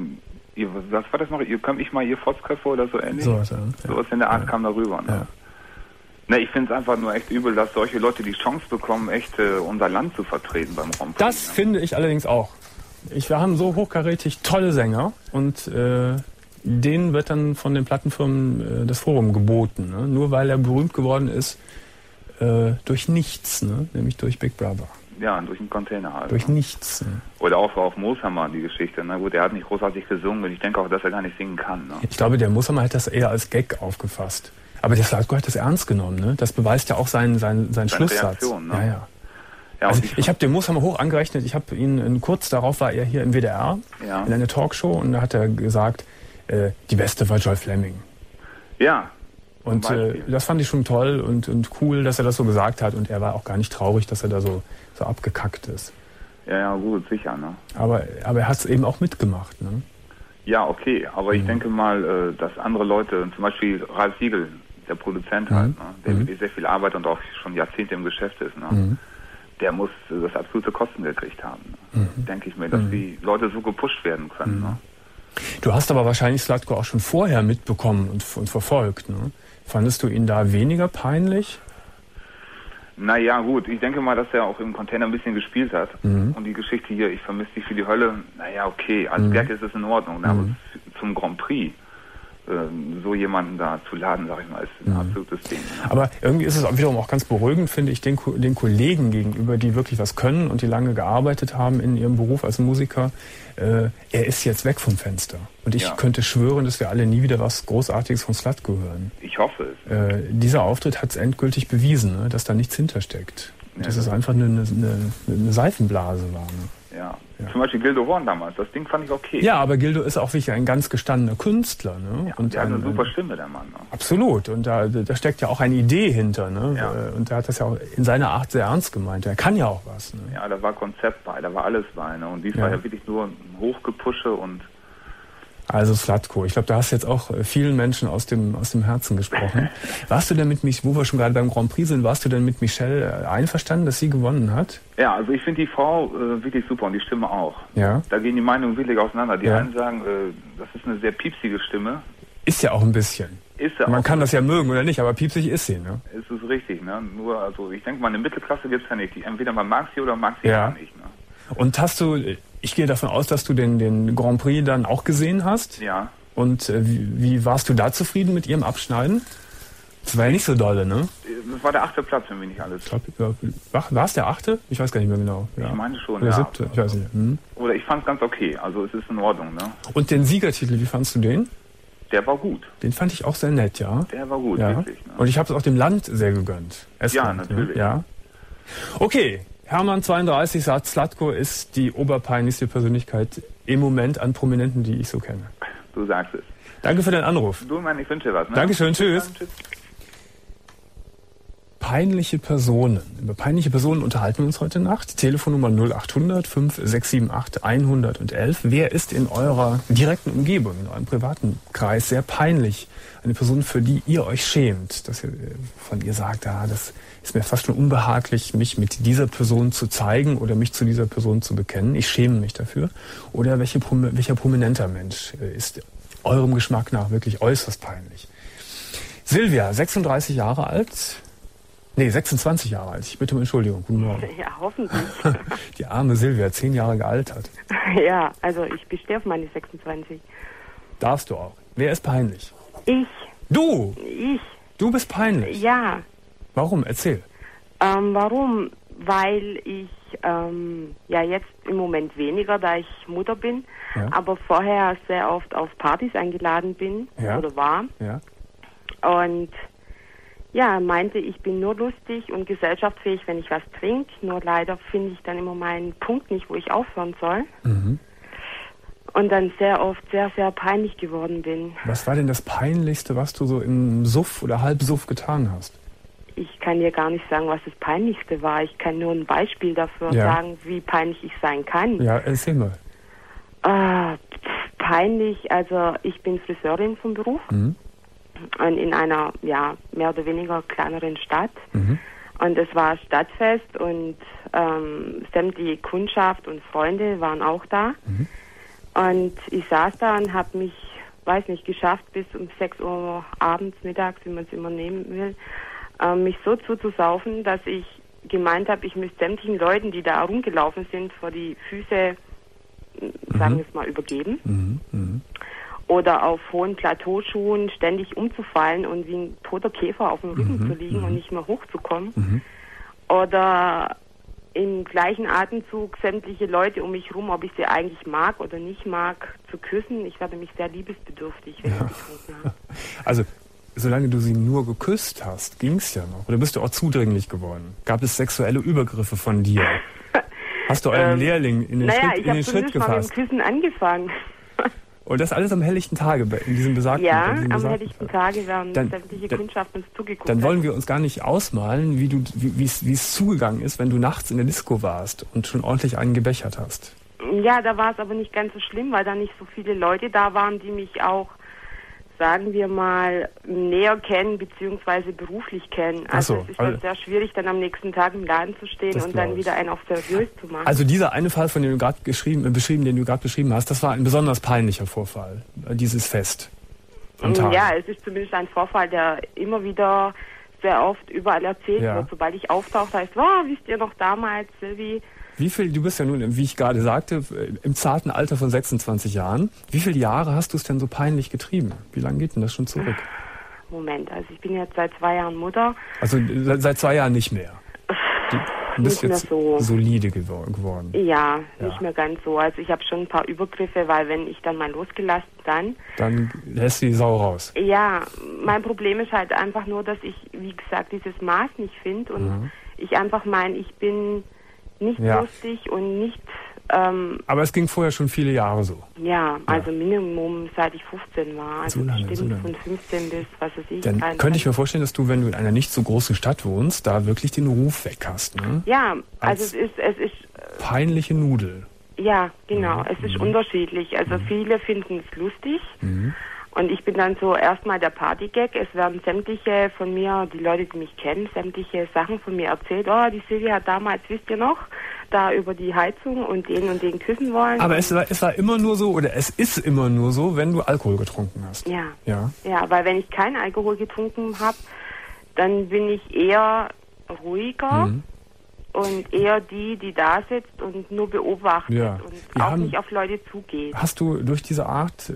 was war das noch? Ihr könnt mich mal, ihr Fotzköpfe oder so ähnlich? So was in der Art kam darüber. Ne? Ja. Ne, ich finde es einfach nur echt übel, dass solche Leute die Chance bekommen, echt unser Land zu vertreten beim Grand Prix. Das finde ich allerdings auch. Wir haben so hochkarätig tolle Sänger und denen wird dann von den Plattenfirmen das Forum geboten. Ne? Nur weil er berühmt geworden ist durch nichts, ne? Nämlich durch Big Brother. Ja, durch einen Container halt. Durch nichts. Ne? Oder auch auf Mooshammer die Geschichte. Na gut, er hat nicht großartig gesungen und ich denke auch, dass er gar nicht singen kann. Ne? Ich glaube, der Mooshammer hat das eher als Gag aufgefasst. Aber der Slatko hat das ernst genommen. Ne? Das beweist ja auch seinen Schlusssatz. Reaktion, ne? Ja, also ich habe den Mooshammer hoch angerechnet. Ich habe ihn, kurz darauf war er hier im WDR in einer Talkshow und da hat er gesagt, die Beste war Joy Fleming. Ja. Und das fand ich schon toll und cool, dass er das so gesagt hat. Und er war auch gar nicht traurig, dass er da so abgekackt ist. Ja, gut, sicher. Ne? Aber er hat es eben auch mitgemacht. Ne? Ja, okay. Aber ich denke mal, dass andere Leute, zum Beispiel Ralf Siegel, der Produzent halt, ne? Der mit sehr viel Arbeit und auch schon Jahrzehnte im Geschäft ist, ne? Der muss das absolute Kosten gekriegt haben. Ne? Denke ich mir, dass die Leute so gepusht werden können. Ne? Du hast aber wahrscheinlich Slatko auch schon vorher mitbekommen und verfolgt. Ne? Fandest du ihn da weniger peinlich? Naja, gut, ich denke mal, dass er auch im Container ein bisschen gespielt hat. Und die Geschichte hier, ich vermisse dich für die Hölle, naja, okay, als Berg ist es in Ordnung, aber zum Grand Prix so jemanden da zu laden, sag ich mal, ist ein absolutes Ding. Aber irgendwie ist es auch wiederum auch ganz beruhigend, finde ich, den Kollegen gegenüber, die wirklich was können und die lange gearbeitet haben in ihrem Beruf als Musiker. Er ist jetzt weg vom Fenster. Und ich könnte schwören, dass wir alle nie wieder was Großartiges von Slatko hören. Ich hoffe es. Dieser Auftritt hat es endgültig bewiesen, ne, dass da nichts hintersteckt. Dass es einfach eine Seifenblase war. Ne? Ja. Zum Beispiel Gildo Horn damals, das Ding fand ich okay. Ja, aber Gildo ist auch wirklich ein ganz gestandener Künstler. Ne? Ja, und der hat eine super Stimme, der Mann. Ne? Absolut. Und da steckt ja auch eine Idee hinter. Ne? Ja. Und er hat das ja auch in seiner Art sehr ernst gemeint. Er kann ja auch was. Ne? Ja, da war Konzept bei, da war alles bei. Ne? Und dies war ja wirklich nur ein Hochgepusche und... Also Slatko, ich glaube, da hast du jetzt auch vielen Menschen aus dem Herzen gesprochen. Warst du denn mit mich, wo wir schon gerade beim Grand Prix sind, warst du denn mit Michelle einverstanden, dass sie gewonnen hat? Ja, also ich finde die Frau wirklich super und die Stimme auch. Ja. Da gehen die Meinungen wirklich auseinander. Die einen sagen, das ist eine sehr piepsige Stimme. Ist ja auch ein bisschen. Ist ja Man auch kann das ja mögen oder nicht, aber piepsig ist sie, ne? Ist es richtig, ne? Nur, also ich denke mal, eine Mittelklasse gibt's ja nicht. Entweder man mag sie oder mag sie gar nicht, ne? Und hast du, ich gehe davon aus, dass du den Grand Prix dann auch gesehen hast? Ja. Und wie warst du da zufrieden mit ihrem Abschneiden? Das war ja nicht so dolle, ne? Das war der 8. Platz, wenn mich nicht alles. War es der 8.? Ich weiß gar nicht mehr genau. Ja. Ich meine schon, oder 7. Ich weiß nicht. Oder ich fand es ganz okay, also es ist in Ordnung, ne? Und den Siegertitel, wie fandst du den? Der war gut. Den fand ich auch sehr nett, ja. Der war gut, wirklich. Ne? Und ich habe es auch dem Land sehr gegönnt. Natürlich. Ja. Okay. Hermann 32 sagt, Slatko ist die oberpeinlichste Persönlichkeit im Moment an Prominenten, die ich so kenne. Du sagst es. Danke für den Anruf. Du, Mann, ich wünsche dir was. Ne? Dankeschön, tschüss. Peinliche Personen. Über peinliche Personen unterhalten wir uns heute Nacht. Telefonnummer 0800 5678 111. Wer ist in eurer direkten Umgebung, in eurem privaten Kreis sehr peinlich? Eine Person, für die ihr euch schämt, dass ihr von ihr sagt, das ist mir fast schon unbehaglich, mich mit dieser Person zu zeigen oder mich zu dieser Person zu bekennen. Ich schäme mich dafür. Oder welcher prominenter Mensch ist eurem Geschmack nach wirklich äußerst peinlich? Silvia, 36 Jahre alt. Nee, 26 Jahre alt. Ich bitte um Entschuldigung. Guten Morgen. Ja, hoffentlich. Die arme Silvia, 10 Jahre gealtert. Ja, also ich bestehe auf meine 26. Darfst du auch. Wer ist peinlich? Ich. Du? Ich. Du bist peinlich? Ja. Warum? Erzähl. Warum? Weil ich jetzt im Moment weniger, da ich Mutter bin, aber vorher sehr oft auf Partys eingeladen bin oder war. Ja. Und meinte, ich bin nur lustig und gesellschaftsfähig, wenn ich was trinke. Nur leider finde ich dann immer meinen Punkt nicht, wo ich aufhören soll. Mhm. Und dann sehr oft sehr, sehr peinlich geworden bin. Was war denn das Peinlichste, was du so im Suff oder Halbsuff getan hast? Ich kann dir gar nicht sagen, was das Peinlichste war. Ich kann nur ein Beispiel dafür sagen, wie peinlich ich sein kann. Ja, erzähl mal. Peinlich, also ich bin Friseurin vom Beruf. Mhm. Und in einer, mehr oder weniger kleineren Stadt. Mhm. Und es war Stadtfest und sämtliche Kundschaft und Freunde waren auch da. Mhm. Und ich saß da und habe mich, geschafft, bis um 6 Uhr abends, mittags, wie man es immer nehmen will, mich so zuzusaufen, dass ich gemeint habe, ich müsste sämtlichen Leuten, die da rumgelaufen sind, vor die Füße, sagen wir es mal, übergeben. Mhm. Mhm. Oder auf hohen Plateauschuhen ständig umzufallen und wie ein toter Käfer auf dem Rücken zu liegen und nicht mehr hochzukommen. Mhm. Oder im gleichen Atemzug sämtliche Leute um mich rum, ob ich sie eigentlich mag oder nicht mag, zu küssen. Ich werde mich sehr liebesbedürftig, wenn ich getrunken habe. Also, solange du sie nur geküsst hast, ging's ja noch. Oder bist du auch zudringlich geworden? Gab es sexuelle Übergriffe von dir? Hast du euren Lehrling in den Schritt gefasst? Ich habe zumindest mal mit dem Küssen angefangen. Und das alles am helllichten Tage, in diesem besagten am helllichten Tage werden sämtliche Kundschaft uns zugeguckt. Dann wollen wir uns gar nicht ausmalen, wie es zugegangen ist, wenn du nachts in der Disco warst und schon ordentlich einen gebechert hast. Ja, da war es aber nicht ganz so schlimm, weil da nicht so viele Leute da waren, die mich auch, sagen wir mal, näher kennen bzw. beruflich kennen. Also es ist dann sehr schwierig, dann am nächsten Tag im Laden zu stehen und dann wieder einen auf seriös zu machen. Also dieser eine Fall, von dem du gerade beschrieben hast, das war ein besonders peinlicher Vorfall, dieses Fest am Tag. Ja, es ist zumindest ein Vorfall, der immer wieder sehr oft überall erzählt wird. Sobald ich auftauche, heißt, wisst ihr noch damals, Silvi? Du bist ja nun, wie ich gerade sagte, im zarten Alter von 26 Jahren. Wie viele Jahre hast du es denn so peinlich getrieben? Wie lange geht denn das schon zurück? Moment, also ich bin jetzt seit 2 Jahren Mutter. Also seit 2 Jahren nicht mehr? Du bist nicht jetzt mehr so solide geworden. Ja, nicht mehr ganz so. Also ich habe schon ein paar Übergriffe, weil wenn ich dann mal losgelassen, dann lässt die Sau raus. Ja, mein Problem ist halt einfach nur, dass ich, wie gesagt, dieses Maß nicht finde und ich einfach meine, ich bin nicht lustig und nicht... aber es ging vorher schon viele Jahre so. Ja, also Minimum seit ich 15 war. Also so lange. Von 15 bis, was weiß ich. Dann könnte ich mir vorstellen, dass du, wenn du in einer nicht so großen Stadt wohnst, da wirklich den Ruf weg hast, ne? Ja, also es ist peinliche Nudel. Ja, genau. Es ist unterschiedlich. Also viele finden es lustig. Und ich bin dann so erstmal der Partygag. Es werden sämtliche von mir, die Leute, die mich kennen, sämtliche Sachen von mir erzählt. Oh, die Silvia hat damals, wisst ihr noch, da über die Heizung und den küssen wollen. Aber es war immer nur so, oder es ist immer nur so, wenn du Alkohol getrunken hast. Ja, weil wenn ich keinen Alkohol getrunken habe, dann bin ich eher ruhiger und eher die da sitzt und nur beobachtet und auch nicht auf Leute zugeht. Hast du durch diese Art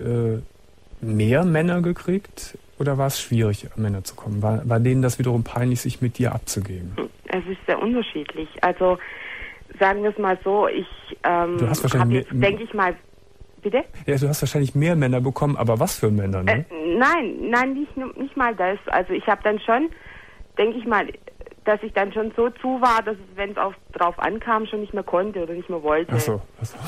mehr Männer gekriegt oder war es schwierig, an Männer zu kommen? War denen das wiederum peinlich, sich mit dir abzugeben? Es ist sehr unterschiedlich. Also sagen wir es mal so, ich du hast wahrscheinlich denke ich mal, bitte? Ja, du hast wahrscheinlich mehr Männer bekommen, aber was für Männer, ne? Nein, nicht mal das. Also ich habe dann schon, denke ich mal, dass ich dann schon so zu war, dass es, wenn es drauf ankam, schon nicht mehr konnte oder nicht mehr wollte. Ach so.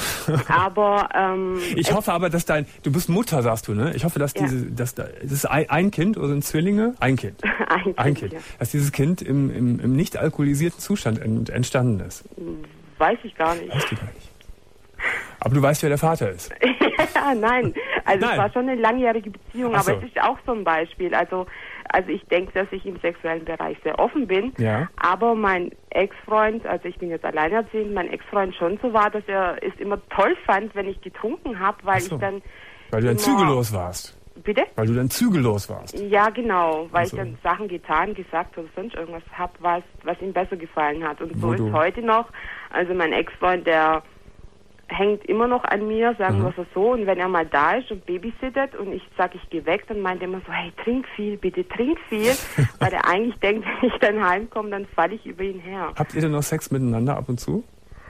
Aber ich hoffe aber, dass du bist Mutter, sagst du, ne? Ich hoffe, dass das ist ein Kind oder sind Zwillinge? Ein Kind. Ein Kind. Ja. Dass dieses Kind im nicht alkoholisierten Zustand entstanden ist. Weiß ich gar nicht. Weißt du gar nicht. Aber du weißt, wer der Vater ist. Ja, nein. Also es war schon eine langjährige Beziehung, aber es ist auch so ein Beispiel. Also ich denke, dass ich im sexuellen Bereich sehr offen bin. Ja. Aber mein Ex-Freund, also ich bin jetzt alleinerziehend, mein Ex-Freund schon so war, dass er es immer toll fand, wenn ich getrunken habe, weil ich dann... Weil du dann zügellos warst. Bitte? Weil du dann zügellos warst. Ja, genau. Weil ich dann Sachen getan, gesagt oder sonst irgendwas habe, was ihm besser gefallen hat. Und so ist heute noch. Also mein Ex-Freund, der hängt immer noch an mir, sagen wir so. Und wenn er mal da ist und babysittet und ich sage, ich gehe weg, dann meint er immer so, hey, trink viel, bitte, trink viel. Weil er eigentlich denkt, wenn ich dann heimkomme, dann falle ich über ihn her. Habt ihr denn noch Sex miteinander ab und zu?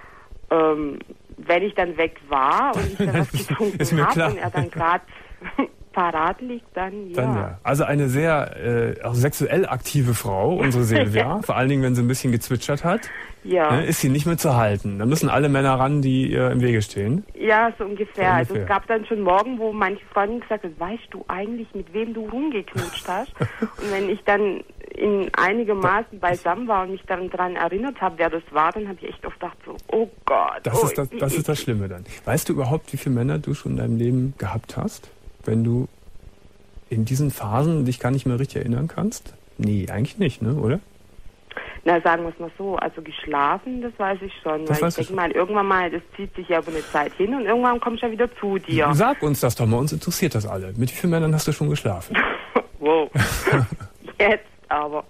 Wenn ich dann weg war und ich dann was getrunken habe und er dann gerade parat liegt, dann ja. Also eine sehr auch sexuell aktive Frau, unsere Silvia, vor allen Dingen, wenn sie ein bisschen gezwitschert hat, ist sie nicht mehr zu halten. Da müssen alle Männer ran, die ihr im Wege stehen. Ja, so ungefähr. Also es gab dann schon Morgen, wo manche Freundinnen gesagt haben, weißt du eigentlich, mit wem du rumgeknutscht hast? Und wenn ich dann in einigermaßen beisammen war und mich dann daran erinnert habe, wer das war, dann habe ich echt oft gedacht so, oh Gott. Das ist das Schlimme dann. Weißt du überhaupt, wie viele Männer du schon in deinem Leben gehabt hast? Wenn du in diesen Phasen dich gar nicht mehr richtig erinnern kannst? Nee, eigentlich nicht, ne, oder? Na, sagen wir es mal so, also geschlafen, das weiß ich schon. Weil ich denke mal, irgendwann mal, das zieht sich ja über eine Zeit hin und irgendwann kommst du ja wieder zu dir. Sag uns das doch mal, uns interessiert das alle. Mit wie vielen Männern hast du schon geschlafen? Wow. Jetzt aber.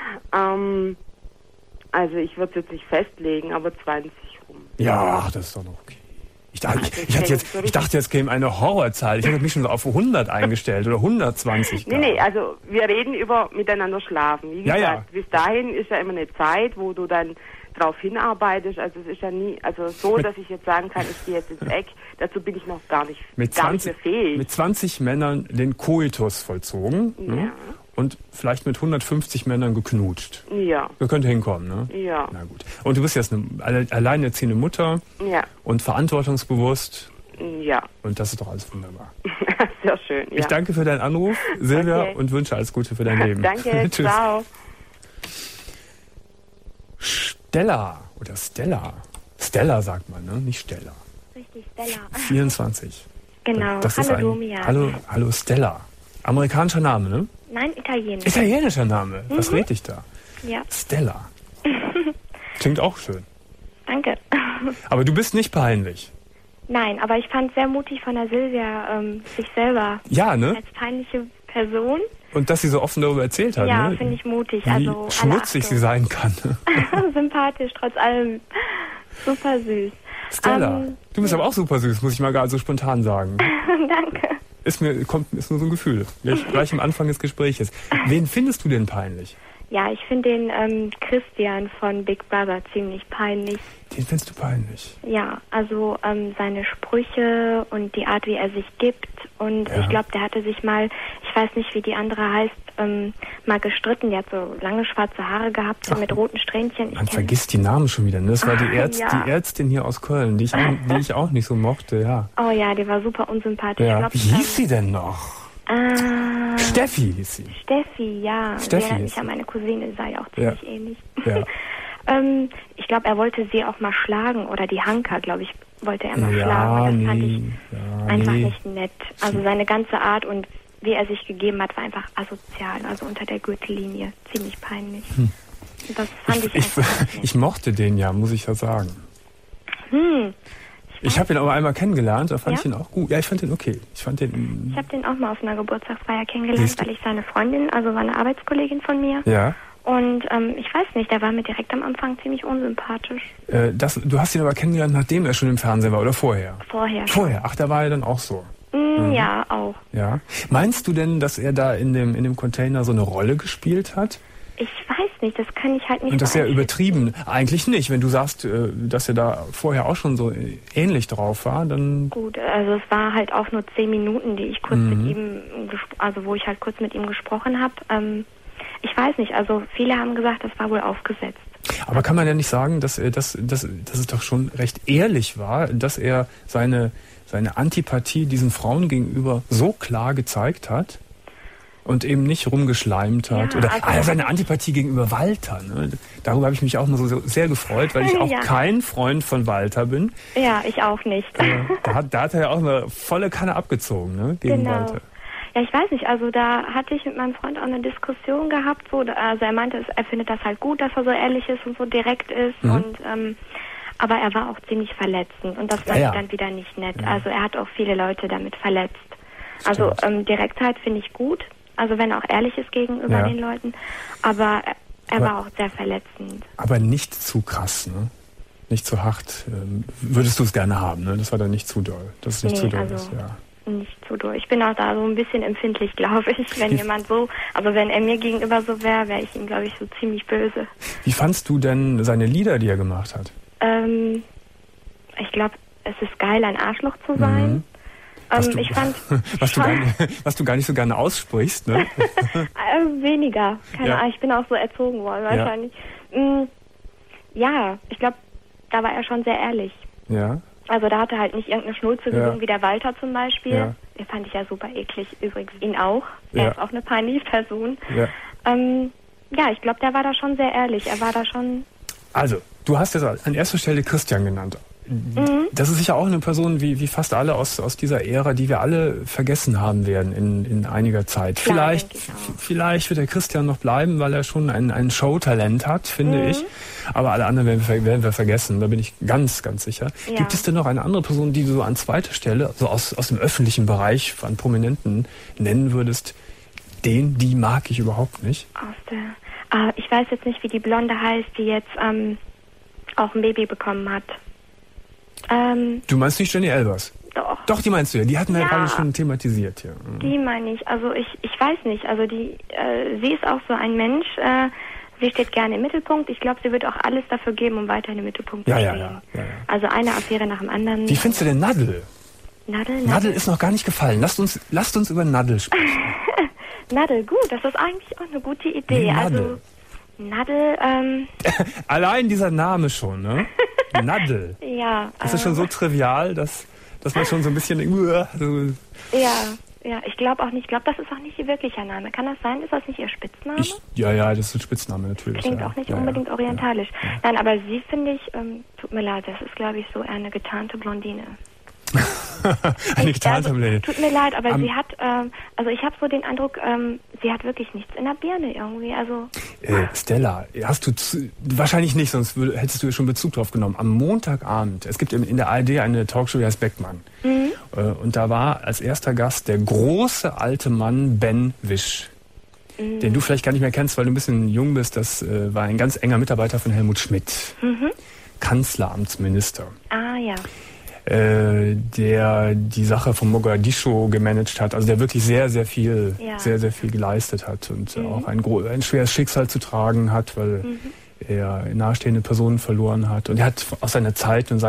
Also ich würde es jetzt nicht festlegen, aber 20 rum. Ja, das ist doch noch okay. Ich dachte, jetzt käme eine Horrorzahl. Ich hatte mich schon so auf 100 eingestellt oder 120. Nee, also wir reden über miteinander schlafen. Wie gesagt, bis dahin ist ja immer eine Zeit, wo du dann drauf hinarbeitest. Also es ist ja nie, dass ich jetzt sagen kann, ich gehe jetzt ins Eck. Dazu bin ich noch gar nicht mehr fähig. Mit 20 Männern den Koitus vollzogen. Ja. Ne? Und vielleicht mit 150 Männern geknutscht. Ja. Das könnte hinkommen, ne? Ja. Na gut. Und du bist jetzt eine alleinerziehende Mutter. Ja. Und verantwortungsbewusst. Ja. Und das ist doch alles wunderbar. Sehr schön, ja. Ich danke für deinen Anruf, Silvia, und wünsche alles Gute für dein Leben. Danke, Tschüss. Ciao. Stella oder Stella. Stella sagt man, ne? Nicht Stella. Richtig, Stella. 24. Genau. Hallo, Domian. Hallo, Stella. Amerikanischer Name, ne? Nein, italienisch. Italienischer Name. Was red ich da? Ja. Stella. Klingt auch schön. Danke. Aber du bist nicht peinlich. Nein, aber ich fand es sehr mutig von der Silvia, sich selber als peinliche Person Und dass sie so offen darüber erzählt hat. Ja, ne? finde ich mutig. Wie also schmutzig sie sein kann. Sympathisch, trotz allem. Super süß. Stella, du bist aber auch super süß, muss ich mal gerade so spontan sagen. Danke. Ist nur so ein Gefühl. Gleich am Anfang des Gespräches. Wen findest du denn peinlich? Ja, ich finde den Christian von Big Brother ziemlich peinlich. Den findest du peinlich? Ja, also seine Sprüche und die Art, wie er sich gibt. Und ich glaube, der hatte sich mal, ich weiß nicht, wie die andere heißt, mal gestritten. Die hat so lange schwarze Haare gehabt, so mit roten Strähnchen. Man vergisst die Namen schon wieder. Ne? Das war die Ärztin hier aus Köln, die ich auch nicht so mochte. Ja. Oh ja, die war super unsympathisch. Ja. Wie hieß sie denn noch? Steffi hieß sie. Steffi, ja. Sie erinnert mich an meine Cousine, sei auch ziemlich ähnlich. Ja. Ich glaube, er wollte sie auch mal schlagen, oder die Hanka, glaube ich, wollte er mal schlagen. Das fand ich einfach nicht nett. Also seine ganze Art und wie er sich gegeben hat, war einfach asozial, also unter der Gürtellinie. Ziemlich peinlich. Das fand ich ich mochte den ja, muss ich ja sagen. Ich habe ihn aber einmal kennengelernt, da fand ich ihn auch gut. Ja, ich fand den okay. Ich habe den auch mal auf einer Geburtstagsfeier kennengelernt, weil ich seine Freundin, also war eine Arbeitskollegin von mir. Ja. Und ich weiß nicht, der war mir direkt am Anfang ziemlich unsympathisch. Du hast ihn aber kennengelernt, nachdem er schon im Fernsehen war, oder vorher? Vorher. Ach, da war er dann auch so. Ja, auch. Ja. Meinst du denn, dass er da in dem Container so eine Rolle gespielt hat? Ich weiß nicht, das kann ich halt nicht. Und das ist ja übertrieben. Eigentlich nicht. Wenn du sagst, dass er da vorher auch schon so ähnlich drauf war, dann... Gut, also es war halt auch nur 10 Minuten, die ich kurz mit ihm, wo ich halt kurz mit ihm gesprochen habe. Ich weiß nicht, also viele haben gesagt, das war wohl aufgesetzt. Aber kann man ja nicht sagen, dass es doch schon recht ehrlich war, dass er seine Antipathie diesen Frauen gegenüber so klar gezeigt hat und eben nicht rumgeschleimt hat. Oder seine Antipathie gegenüber Walter. Ne? Darüber habe ich mich auch mal so sehr gefreut, weil ich auch kein Freund von Walter bin. Ja, ich auch nicht. Da hat er ja auch eine volle Kanne abgezogen, ne, gegen Walter. Ja, ich weiß nicht, also da hatte ich mit meinem Freund auch eine Diskussion gehabt, also er meinte, er findet das halt gut, dass er so ehrlich ist und so direkt ist und aber er war auch ziemlich verletzend und das fand ich dann wieder nicht nett. Ja. Also er hat auch viele Leute damit verletzt. Also Direktheit finde ich gut, also wenn er auch ehrlich ist gegenüber den Leuten, aber er war auch sehr verletzend. Aber nicht zu krass, ne? Nicht zu hart. Würdest du es gerne haben, ne? Das war dann nicht zu doll. Das ist nicht zu doll ist, nicht so durch. Ich bin auch da so ein bisschen empfindlich, glaube ich, wenn jemand so, aber wenn er mir gegenüber so wäre ich ihm, glaube ich, so ziemlich böse. Wie fandst du denn seine Lieder, die er gemacht hat? Ich glaube, es ist geil, ein Arschloch zu sein. Was du gar nicht so gerne aussprichst, ne? Weniger. Keine Ahnung, ich bin auch so erzogen worden, wahrscheinlich. Ja, ich glaube, da war er schon sehr ehrlich. Ja. Also da hat er halt nicht irgendeine Schnulze gesungen, wie der Walter zum Beispiel. Ja. Den fand ich ja super eklig. Übrigens ihn auch. Er ist auch eine peinliche Person. Ja, ich glaube, der war da schon sehr ehrlich. Er war da schon... Also, du hast jetzt an erster Stelle Christian genannt. Das ist sicher auch eine Person wie fast alle aus dieser Ära, die wir alle vergessen haben werden in einiger Zeit. Klar, vielleicht wird der Christian noch bleiben, weil er schon ein Showtalent hat, finde ich. Aber alle anderen werden wir vergessen, da bin ich ganz, ganz sicher. Ja. Gibt es denn noch eine andere Person, die du so an zweiter Stelle, also aus dem öffentlichen Bereich an Prominenten nennen würdest? Die mag ich überhaupt nicht. Ich weiß jetzt nicht, wie die Blonde heißt, die jetzt auch ein Baby bekommen hat. Du meinst nicht Jenny Elvers? Doch, die meinst du ja. Die hatten wir gerade schon thematisiert hier. Die meine ich. Also ich weiß nicht. Also sie ist auch so ein Mensch. Sie steht gerne im Mittelpunkt. Ich glaube, sie wird auch alles dafür geben, um weiter im Mittelpunkt zu stehen. Ja. Also eine Affäre nach dem anderen. Wie findest du denn Nadel? Nadel ist noch gar nicht gefallen. Lasst uns über Nadel sprechen. Nadel, gut. Das ist eigentlich auch eine gute Idee. Nadel. Nadel, Allein dieser Name schon, ne? Nadel. Ja. Das ist schon so trivial, dass man schon so ein bisschen... Ja, ich glaube auch nicht. Ich glaube, das ist auch nicht ihr wirklicher Name. Kann das sein? Ist das nicht ihr Spitzname? Ja, das ist ein Spitzname natürlich. Klingt auch nicht unbedingt orientalisch. Ja. Nein, aber sie, finde ich, tut mir leid, das ist, glaube ich, so eher eine getarnte Blondine. Tut mir leid, aber sie hat, also ich habe so den Eindruck, sie hat wirklich nichts in der Birne irgendwie, also... Stella, hast du wahrscheinlich nicht, sonst hättest du schon Bezug drauf genommen. Am Montagabend, es gibt in der ARD eine Talkshow, die heißt Beckmann. Und da war als erster Gast der große alte Mann Ben Wisch. den du vielleicht gar nicht mehr kennst, weil du ein bisschen jung bist. Das war ein ganz enger Mitarbeiter von Helmut Schmidt, Kanzleramtsminister. Ah, ja. Der die Sache von Mogadischu gemanagt hat, also der wirklich sehr, sehr viel geleistet hat und auch ein schweres Schicksal zu tragen hat, weil er nahestehende Personen verloren hat. Und er hat aus seiner Zeit und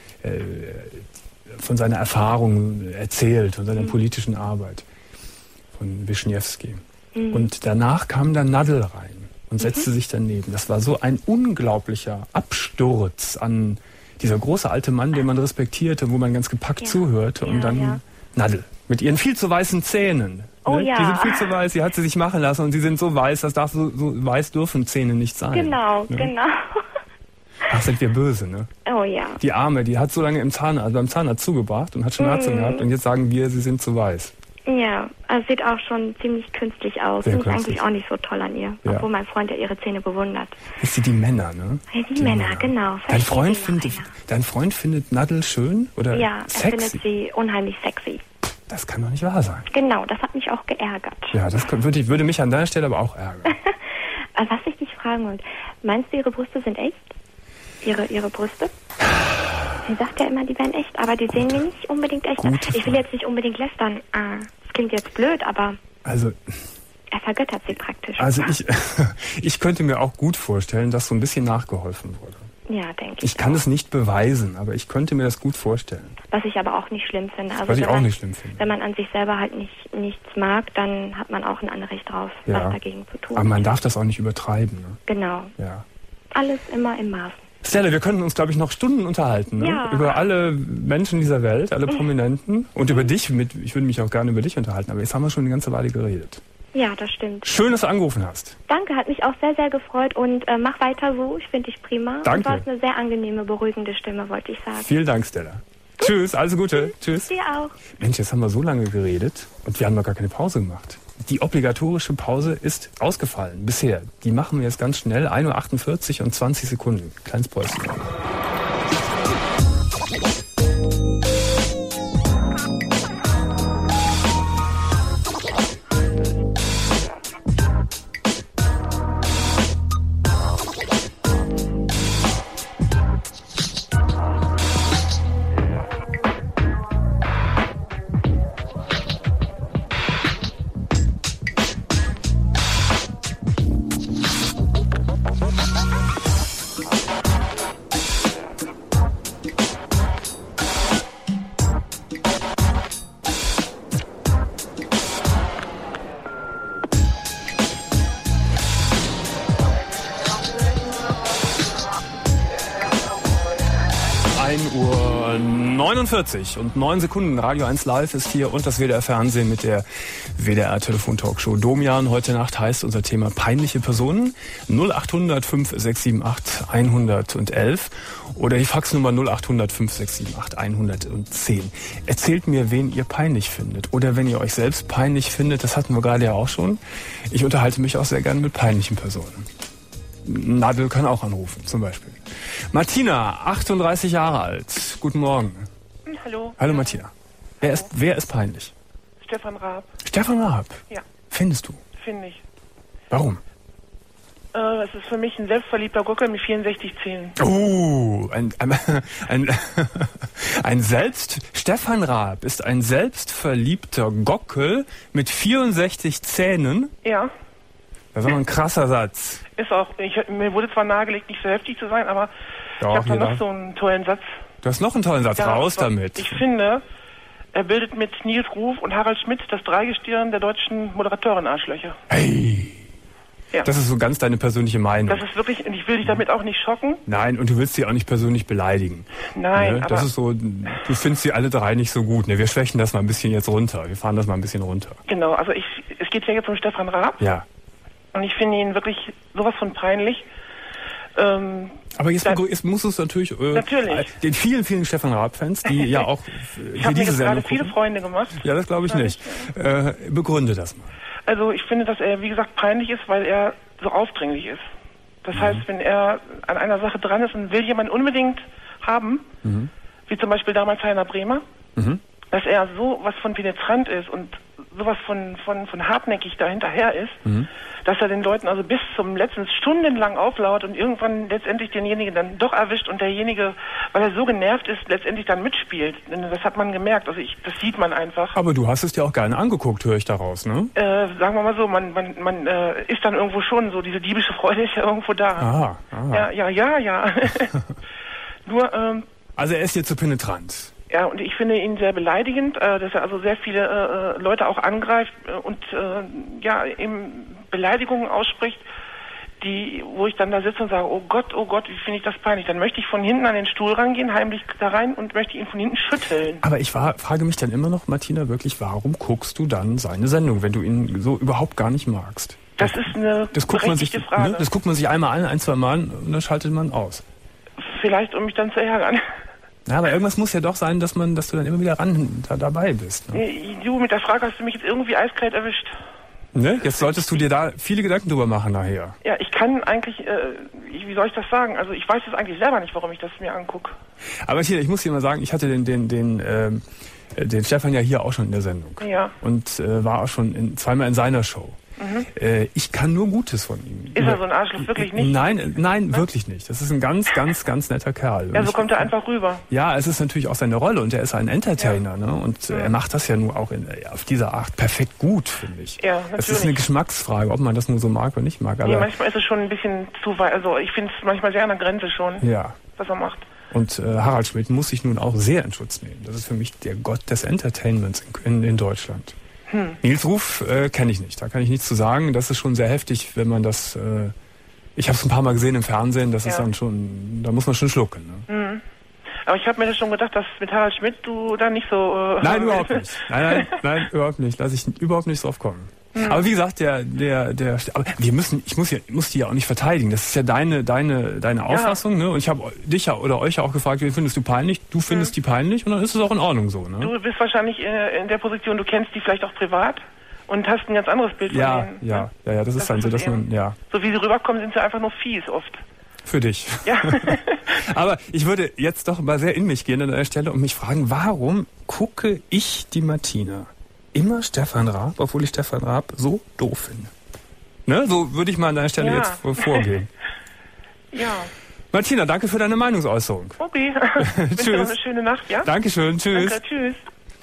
von seiner Erfahrung erzählt und seiner politischen Arbeit von Wischniewski. Und danach kam dann Nadel rein und setzte sich daneben. Das war so ein unglaublicher Absturz an dieser große alte Mann, den man respektierte, wo man ganz gepackt zuhörte. Und dann Nadel mit ihren viel zu weißen Zähnen. Oh ja. Die sind viel zu weiß, die hat sie sich machen lassen und sie sind so weiß, so weiß dürfen Zähne nicht sein. Genau. Ach, sind wir böse, ne? Oh ja. Die Arme, die hat so lange beim Zahnarzt zugebracht und hat Schmerzen gehabt und jetzt sagen wir, sie sind zu weiß. Ja, also sieht auch schon ziemlich künstlich aus. Finde ich eigentlich auch nicht so toll an ihr. Ja. Obwohl mein Freund ja ihre Zähne bewundert. Ist sie die Männer, ne? Ja, die Männer, genau. Dein Freund findet Nadel schön? Oder ja, sexy? Er findet sie unheimlich sexy. Das kann doch nicht wahr sein. Genau, das hat mich auch geärgert. Ja, das würde mich an deiner Stelle aber auch ärgern. Was ich dich fragen wollte, meinst du, ihre Brüste sind echt? Ihre Brüste? Sie sagt ja immer, die wären echt, aber die sehen mir nicht unbedingt echt aus. Ich will jetzt nicht unbedingt lästern. Das klingt jetzt blöd, aber also, er vergöttert sie praktisch. Also ich könnte mir auch gut vorstellen, dass so ein bisschen nachgeholfen wurde. Ja, denke ich. Ich kann es nicht beweisen, aber ich könnte mir das gut vorstellen. Was ich aber auch nicht schlimm finde. Also was ich auch nicht schlimm finde. Wenn man an sich selber halt nichts mag, dann hat man auch ein Anrecht drauf, was dagegen zu tun. Aber man darf das auch nicht übertreiben. Ne? Genau. Ja. Alles immer im Maß. Stella, wir könnten uns, glaube ich, noch Stunden unterhalten. Ne? Ja. Über alle Menschen dieser Welt, alle Prominenten. Und über dich. Ich würde mich auch gerne über dich unterhalten. Aber jetzt haben wir schon eine ganze Weile geredet. Ja, das stimmt. Schön, dass du angerufen hast. Danke, hat mich auch sehr, sehr gefreut. Und mach weiter so. Ich finde dich prima. Danke. Du hast eine sehr angenehme, beruhigende Stimme, wollte ich sagen. Vielen Dank, Stella. Tschüss, alles Gute. Tschüss. Dir auch. Mensch, jetzt haben wir so lange geredet und wir haben noch gar keine Pause gemacht. Die obligatorische Pause ist ausgefallen bisher. Die machen wir jetzt ganz schnell. 1:48 und 20 Sekunden. Kleines Päuschen. Und 9 Sekunden. Radio 1 Live ist hier und das WDR Fernsehen mit der WDR Telefon-Talkshow. Domian, heute Nacht heißt unser Thema peinliche Personen. 0800 5678 111 oder die Faxnummer 0800 5678 110. Erzählt mir, wen ihr peinlich findet oder wenn ihr euch selbst peinlich findet. Das hatten wir gerade ja auch schon. Ich unterhalte mich auch sehr gerne mit peinlichen Personen. Nadel kann auch anrufen, zum Beispiel. Martina, 38 Jahre alt. Guten Morgen. Hallo. Hallo Martina. Wer ist peinlich? Stefan Raab. Stefan Raab? Ja. Findest du? Finde ich. Warum? Es ist für mich ein selbstverliebter Gockel mit 64 Zähnen. Oh, Stefan Raab ist ein selbstverliebter Gockel mit 64 Zähnen? Ja. Das ist aber ein krasser Satz. Ist auch. Mir wurde zwar nahegelegt, nicht so heftig zu sein, aber ich habe da noch so einen tollen Satz. Du hast noch einen tollen Satz, raus damit. Ich finde, er bildet mit Nils Ruf und Harald Schmidt das Dreigestirn der deutschen Moderatoren-Arschlöcher. Hey! Ja. Das ist so ganz deine persönliche Meinung. Das ist wirklich, und ich will dich damit auch nicht schocken. Nein, und du willst sie auch nicht persönlich beleidigen. Nein, ne? Das ist so, du findest sie alle drei nicht so gut. Ne? Wir schwächen das mal ein bisschen jetzt runter. Wir fahren das mal ein bisschen runter. Genau, also es geht ja jetzt um Stefan Raab. Ja. Und ich finde ihn wirklich sowas von peinlich. Aber jetzt musst du es natürlich den vielen, vielen Stefan Raab-Fans, die ja auch für diese Sendung gucken. Viele Freunde gemacht. Ja, das glaube ich nicht. Begründe das mal. Also ich finde, dass er, wie gesagt, peinlich ist, weil er so aufdringlich ist. Das heißt, wenn er an einer Sache dran ist und will jemanden unbedingt haben, wie zum Beispiel damals Heiner Bremer, dass er so was von penetrant ist und sowas von hartnäckig da hinterher ist, dass er den Leuten also bis zum letzten stundenlang auflauert und irgendwann letztendlich denjenigen dann doch erwischt und derjenige, weil er so genervt ist, letztendlich dann mitspielt. Das hat man gemerkt, also das sieht man einfach. Aber du hast es dir auch gerne angeguckt, höre ich daraus, ne? Sagen wir mal so, man ist dann irgendwo schon so, diese diebische Freude ist ja irgendwo da. Aha. Ja. Nur, also er ist dir zu penetrant. Ja, und ich finde ihn sehr beleidigend, dass er also sehr viele Leute auch angreift und eben Beleidigungen ausspricht, wo ich dann da sitze und sage, oh Gott, wie finde ich das peinlich. Dann möchte ich von hinten an den Stuhl rangehen, heimlich da rein und möchte ihn von hinten schütteln. Aber ich frage mich dann immer noch, Martina, wirklich, warum guckst du dann seine Sendung, wenn du ihn so überhaupt gar nicht magst? Das ist eine berechtigte Frage. Ne, das guckt man sich einmal an, 1-2 Mal und dann schaltet man aus. Vielleicht, um mich dann zu ärgern. Ja, aber irgendwas muss ja doch sein, dass du dann immer wieder dabei bist. Ne? Du, mit der Frage hast du mich jetzt irgendwie eiskalt erwischt. Ne? Jetzt solltest du dir da viele Gedanken drüber machen nachher. Ja, ich kann eigentlich, wie soll ich das sagen? Also ich weiß jetzt eigentlich selber nicht, warum ich das mir angucke. Aber hier, ich muss dir mal sagen, ich hatte den Stefan ja hier auch schon in der Sendung. Ja. Und war auch schon zweimal in seiner Show. Ich kann nur Gutes von ihm. Ist er so ein Arschloch? Wirklich nicht? Nein, wirklich nicht. Das ist ein ganz, ganz, ganz netter Kerl. Ja, so kommt er einfach rüber. Ja, es ist natürlich auch seine Rolle und er ist ein Entertainer, ne? Und er macht das ja nur auch auf diese Art perfekt gut, finde ich. Ja, natürlich. Es ist eine Geschmacksfrage, ob man das nur so mag oder nicht mag. Aber manchmal ist es schon ein bisschen zu weit. Also ich finde es manchmal sehr an der Grenze schon, was er macht. Und Harald Schmidt muss sich nun auch sehr in Schutz nehmen. Das ist für mich der Gott des Entertainments in Deutschland. Nils Ruf kenne ich nicht, da kann ich nichts zu sagen. Das ist schon sehr heftig, wenn man das... ich habe es ein paar Mal gesehen im Fernsehen, das ist dann schon... Da muss man schon schlucken. Ne? Aber ich habe mir das schon gedacht, dass mit Harald Schmidt du da nicht so... Nein, überhaupt nicht. Nein, überhaupt nicht. Lass ich überhaupt nicht drauf kommen. Aber wie gesagt, aber ich muss die ja auch nicht verteidigen. Das ist ja deine Auffassung, ne? Und ich habe dich ja oder euch ja auch gefragt, wie findest du peinlich? Du findest die peinlich und dann ist es auch in Ordnung so, ne? Du bist wahrscheinlich in der Position, du kennst die vielleicht auch privat und hast ein ganz anderes Bild von denen. Ja, das ist dann so, dass man, so wie sie rüberkommen, sind sie einfach nur fies oft. Für dich. Ja. Aber ich würde jetzt doch mal sehr in mich gehen an der Stelle und mich fragen, warum gucke ich die Martina immer Stefan Raab, obwohl ich Stefan Raab so doof finde? Ne? So würde ich mal an deiner Stelle jetzt vorgehen. Ja. Martina, danke für deine Meinungsäußerung. Okay. Tschüss. Noch eine schöne Nacht, ja? Dankeschön, tschüss. Danke, tschüss.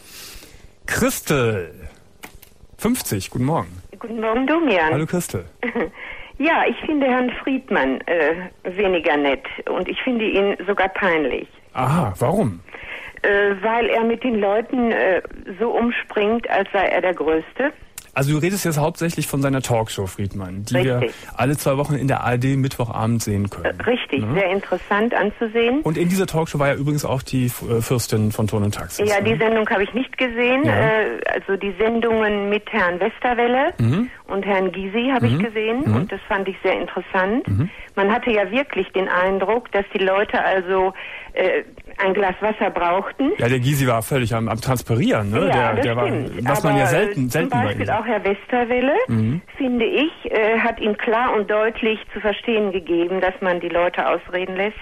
Christel, 50, guten Morgen. Guten Morgen, Domian. Hallo Christel. Ja, ich finde Herrn Friedmann weniger nett und ich finde ihn sogar peinlich. Aha, warum? Weil er mit den Leuten so umspringt, als sei er der Größte. Also du redest jetzt hauptsächlich von seiner Talkshow, Friedmann, die wir alle 2 Wochen in der ARD Mittwochabend sehen können. Richtig, ne? Sehr interessant anzusehen. Und in dieser Talkshow war ja übrigens auch die Fürstin von Ton und Taxis. Ja, die Sendung habe ich nicht gesehen. Ja. Also die Sendungen mit Herrn Westerwelle und Herrn Gysi habe ich gesehen und das fand ich sehr interessant. Man hatte ja wirklich den Eindruck, dass die Leute also ein Glas Wasser brauchten. Ja, der Gysi war völlig am Transpirieren, ne? Ja, der war, was man ja selten zum Beispiel auch Herr Westerwelle, finde ich, hat ihm klar und deutlich zu verstehen gegeben, dass man die Leute ausreden lässt.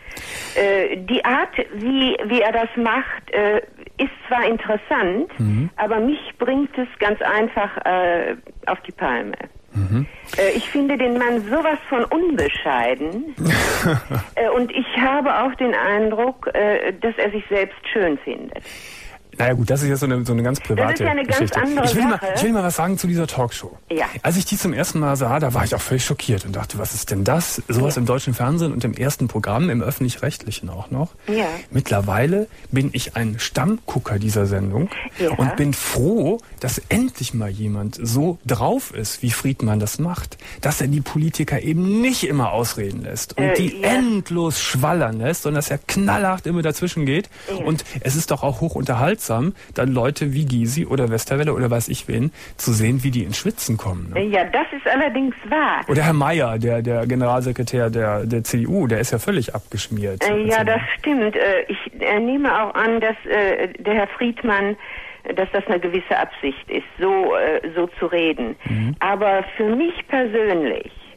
Die Art, wie er das macht, ist zwar interessant, aber mich bringt es ganz einfach auf die Palme. Ich finde den Mann sowas von unbescheiden und ich habe auch den Eindruck, dass er sich selbst schön findet. Naja gut, das ist jetzt so eine ganz private Das ist ja eine Geschichte. ganz andere Sache. Ich will mal was sagen zu dieser Talkshow. Ja. Als ich die zum ersten Mal sah, da war ich auch völlig schockiert und dachte, was ist denn das? Sowas im deutschen Fernsehen und im ersten Programm, im Öffentlich-Rechtlichen auch noch. Ja. Mittlerweile bin ich ein Stammgucker dieser Sendung und bin froh, dass endlich mal jemand so drauf ist, wie Friedmann das macht. Dass er die Politiker eben nicht immer ausreden lässt und die endlos schwallern lässt und dass er knallhart immer dazwischen geht. Ja. Und es ist doch auch hoch unterhaltsam, dann Leute wie Gysi oder Westerwelle oder weiß ich wen zu sehen, wie die ins Schwitzen kommen. Ne? Ja, das ist allerdings wahr. Oder Herr Mayer, der Generalsekretär der CDU, der ist ja völlig abgeschmiert. Ja, das stimmt. Ich nehme auch an, dass der Herr Friedmann, dass das eine gewisse Absicht ist, so zu reden. Aber für mich persönlich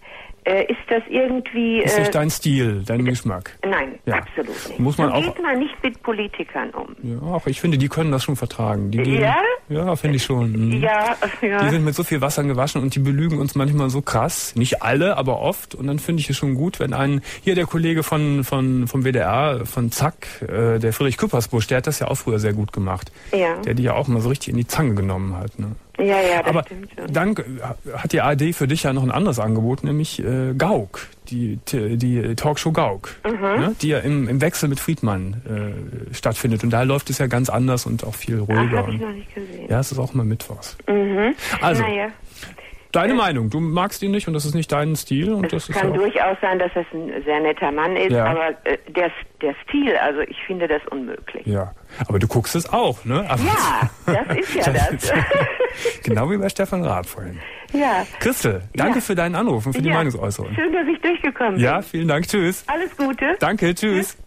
Ist das irgendwie... Ist nicht dein Stil, dein Geschmack? Nein, absolut nicht. Muss man so auch, geht man nicht mit Politikern um. Ja, auch ich finde, die können das schon vertragen. Ja? Ja, finde ich schon. Mhm. Ja. Die sind mit so viel Wasser gewaschen und die belügen uns manchmal so krass. Nicht alle, aber oft. Und dann finde ich es schon gut, wenn hier der Kollege vom WDR, von Zack, der Friedrich Küppersbusch, der hat das ja auch früher sehr gut gemacht. Ja. Der die ja auch mal so richtig in die Zange genommen hat. Ne? Ja, das aber stimmt schon. Dank hat die ARD für dich ja noch ein anderes Angebot, nämlich Gauck, die Talkshow Gauck, ne, die ja im Wechsel mit Friedmann stattfindet. Und da läuft es ja ganz anders und auch viel ruhiger. Hab ich noch nicht gesehen. Ja, es ist auch mal mittwochs. Mhm. Also, naja. Deine Meinung, du magst ihn nicht und das ist nicht dein Stil. Und das kann durchaus sein, dass das ein sehr netter Mann ist, aber der Stil, also ich finde das unmöglich. Ja, aber du guckst es auch, ne? Aber ja, das ist ja das. Genau wie bei Stefan Raab vorhin. Ja. Christel, danke für deinen Anruf und für die Meinungsäußerung. Schön, dass ich durchgekommen bin. Ja, vielen Dank, tschüss. Alles Gute. Danke, tschüss.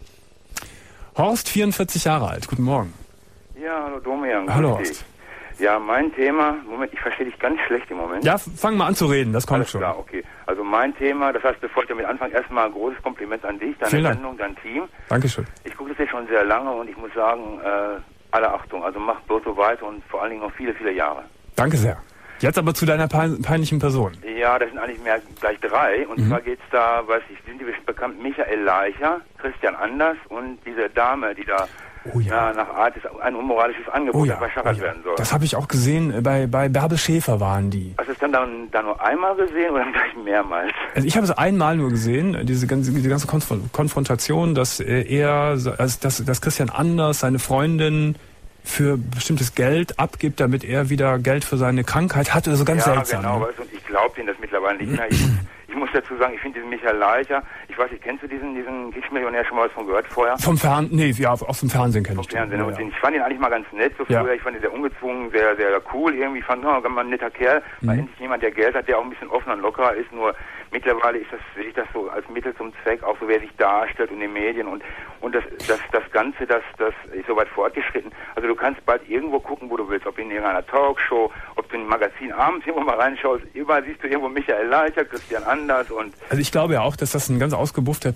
Horst, 44 Jahre alt, guten Morgen. Ja, hallo Domian. Hallo Horst. Ja, mein Thema, Moment, ich verstehe dich ganz schlecht im Moment. Ja, fang mal an zu reden, das kommt schon. Klar, okay. Also mein Thema, das heißt, bevor ich damit anfange, erstmal ein großes Kompliment an dich, deine Sendung, dein Team. Dankeschön. Ich gucke das jetzt schon sehr lange und ich muss sagen, alle Achtung, also mach bloß so weiter und vor allen Dingen noch viele, viele Jahre. Danke sehr. Jetzt aber zu deiner peinlichen Person. Ja, das sind eigentlich mehr gleich 3. Und zwar geht's da, weiß ich, sind die bestimmt bekannt, Michael Leicher, Christian Anders und diese Dame, die da nach Art ist ein unmoralisches Angebot, das verschachert werden soll. Das habe ich auch gesehen, bei Bärbel Schäfer waren die. Hast du es dann nur einmal gesehen oder gleich mehrmals? Also ich habe es einmal nur gesehen, diese ganze Konfrontation, dass dass Christian Anders seine Freundin für bestimmtes Geld abgibt, damit er wieder Geld für seine Krankheit hat, oder so ganz seltsam. Ja, genau, weißt du, und ich glaube denen das mittlerweile nicht mehr. Ich muss dazu sagen, ich finde diesen Michael Leicher, ich weiß nicht, kennst du diesen Kriegsmillionär schon mal was von gehört vorher? Aus dem Fernsehen kenne ich den. Fernsehen. Und ich fand ihn eigentlich mal ganz nett, so früher. Ich fand ihn sehr ungezwungen, sehr, sehr cool irgendwie. Ich fand, ganz mal ein netter Kerl. Weil endlich jemand, der Geld hat, der auch ein bisschen offener und lockerer ist. Nur mittlerweile sehe ich das so als Mittel zum Zweck, auch so wer sich darstellt in den Medien. Und das Ganze, das ist so weit fortgeschritten. Also du kannst bald irgendwo gucken, wo du willst. Ob in irgendeiner Talkshow, ob du in ein Magazin abends irgendwo mal reinschaust. Überall siehst du irgendwo Michael Leicher, Christian Anders und... Also ich glaube ja auch, dass das ein ganz ausgebuffter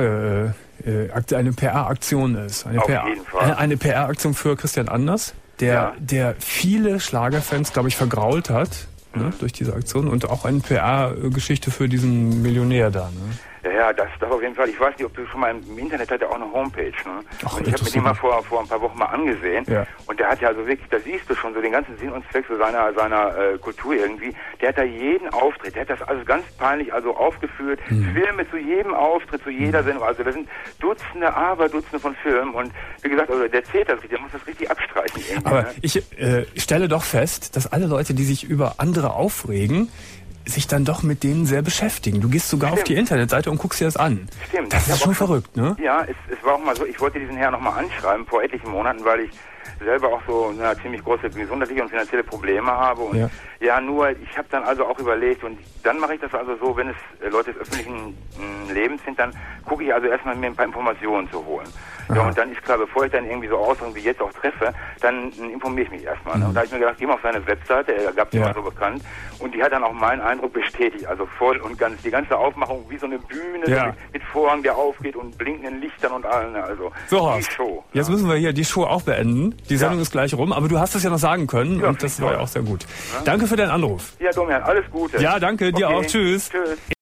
eine PR-Aktion ist. Auf jeden Fall. Eine PR-Aktion für Christian Anders, der viele Schlagerfans, glaube ich, vergrault hat, ne, durch diese Aktion, und auch eine PR-Geschichte für diesen Millionär da. Ne? Ja, das auf jeden Fall. Ich weiß nicht, ob du schon mal im Internet hat er auch eine Homepage, ne? Ach, und ich habe mir den mal vor ein paar Wochen mal angesehen. Ja. Und der hat ja also wirklich, da siehst du schon so den ganzen Sinn und Zweck so seiner Kultur irgendwie. Der hat da jeden Auftritt, der hat das also ganz peinlich aufgeführt. Filme zu jedem Auftritt, zu jeder Sendung. Also da sind Dutzende von Filmen und wie gesagt, also der zählt das richtig, der muss das richtig abstreichen. Aber ne? ich stelle doch fest, dass alle Leute, die sich über andere aufregen, sich dann doch mit denen sehr beschäftigen. Du gehst sogar auf die Internetseite und guckst dir das an. Stimmt. Das ist schon verrückt, ne? Ja, es war auch mal so, ich wollte diesen Herrn nochmal anschreiben vor etlichen Monaten, weil ich selber auch so ziemlich große gesundheitliche und finanzielle Probleme habe. Und nur, ich habe dann also auch überlegt, und dann mache ich das also so, wenn es Leute des öffentlichen Lebens sind, dann gucke ich also erstmal mir ein paar Informationen zu holen. Ja, und dann ist klar, bevor ich dann irgendwie so Aussagen wie jetzt auch treffe, dann informiere ich mich erstmal. Ne? Und da habe ich mir gedacht, geh mal auf seine Webseite, er gab die mal so bekannt, und die hat dann auch meinen Eindruck bestätigt, also voll und ganz, die ganze Aufmachung wie so eine Bühne so mit Vorhang, der aufgeht und blinkenden Lichtern und allem, also so, die Show. Jetzt müssen wir hier die Show auch beenden. Die Sendung ist gleich rum, aber du hast es ja noch sagen können und das war ja auch sehr gut. Danke für deinen Anruf. Ja, Domian, alles Gute. Ja, danke, dir auch. Tschüss.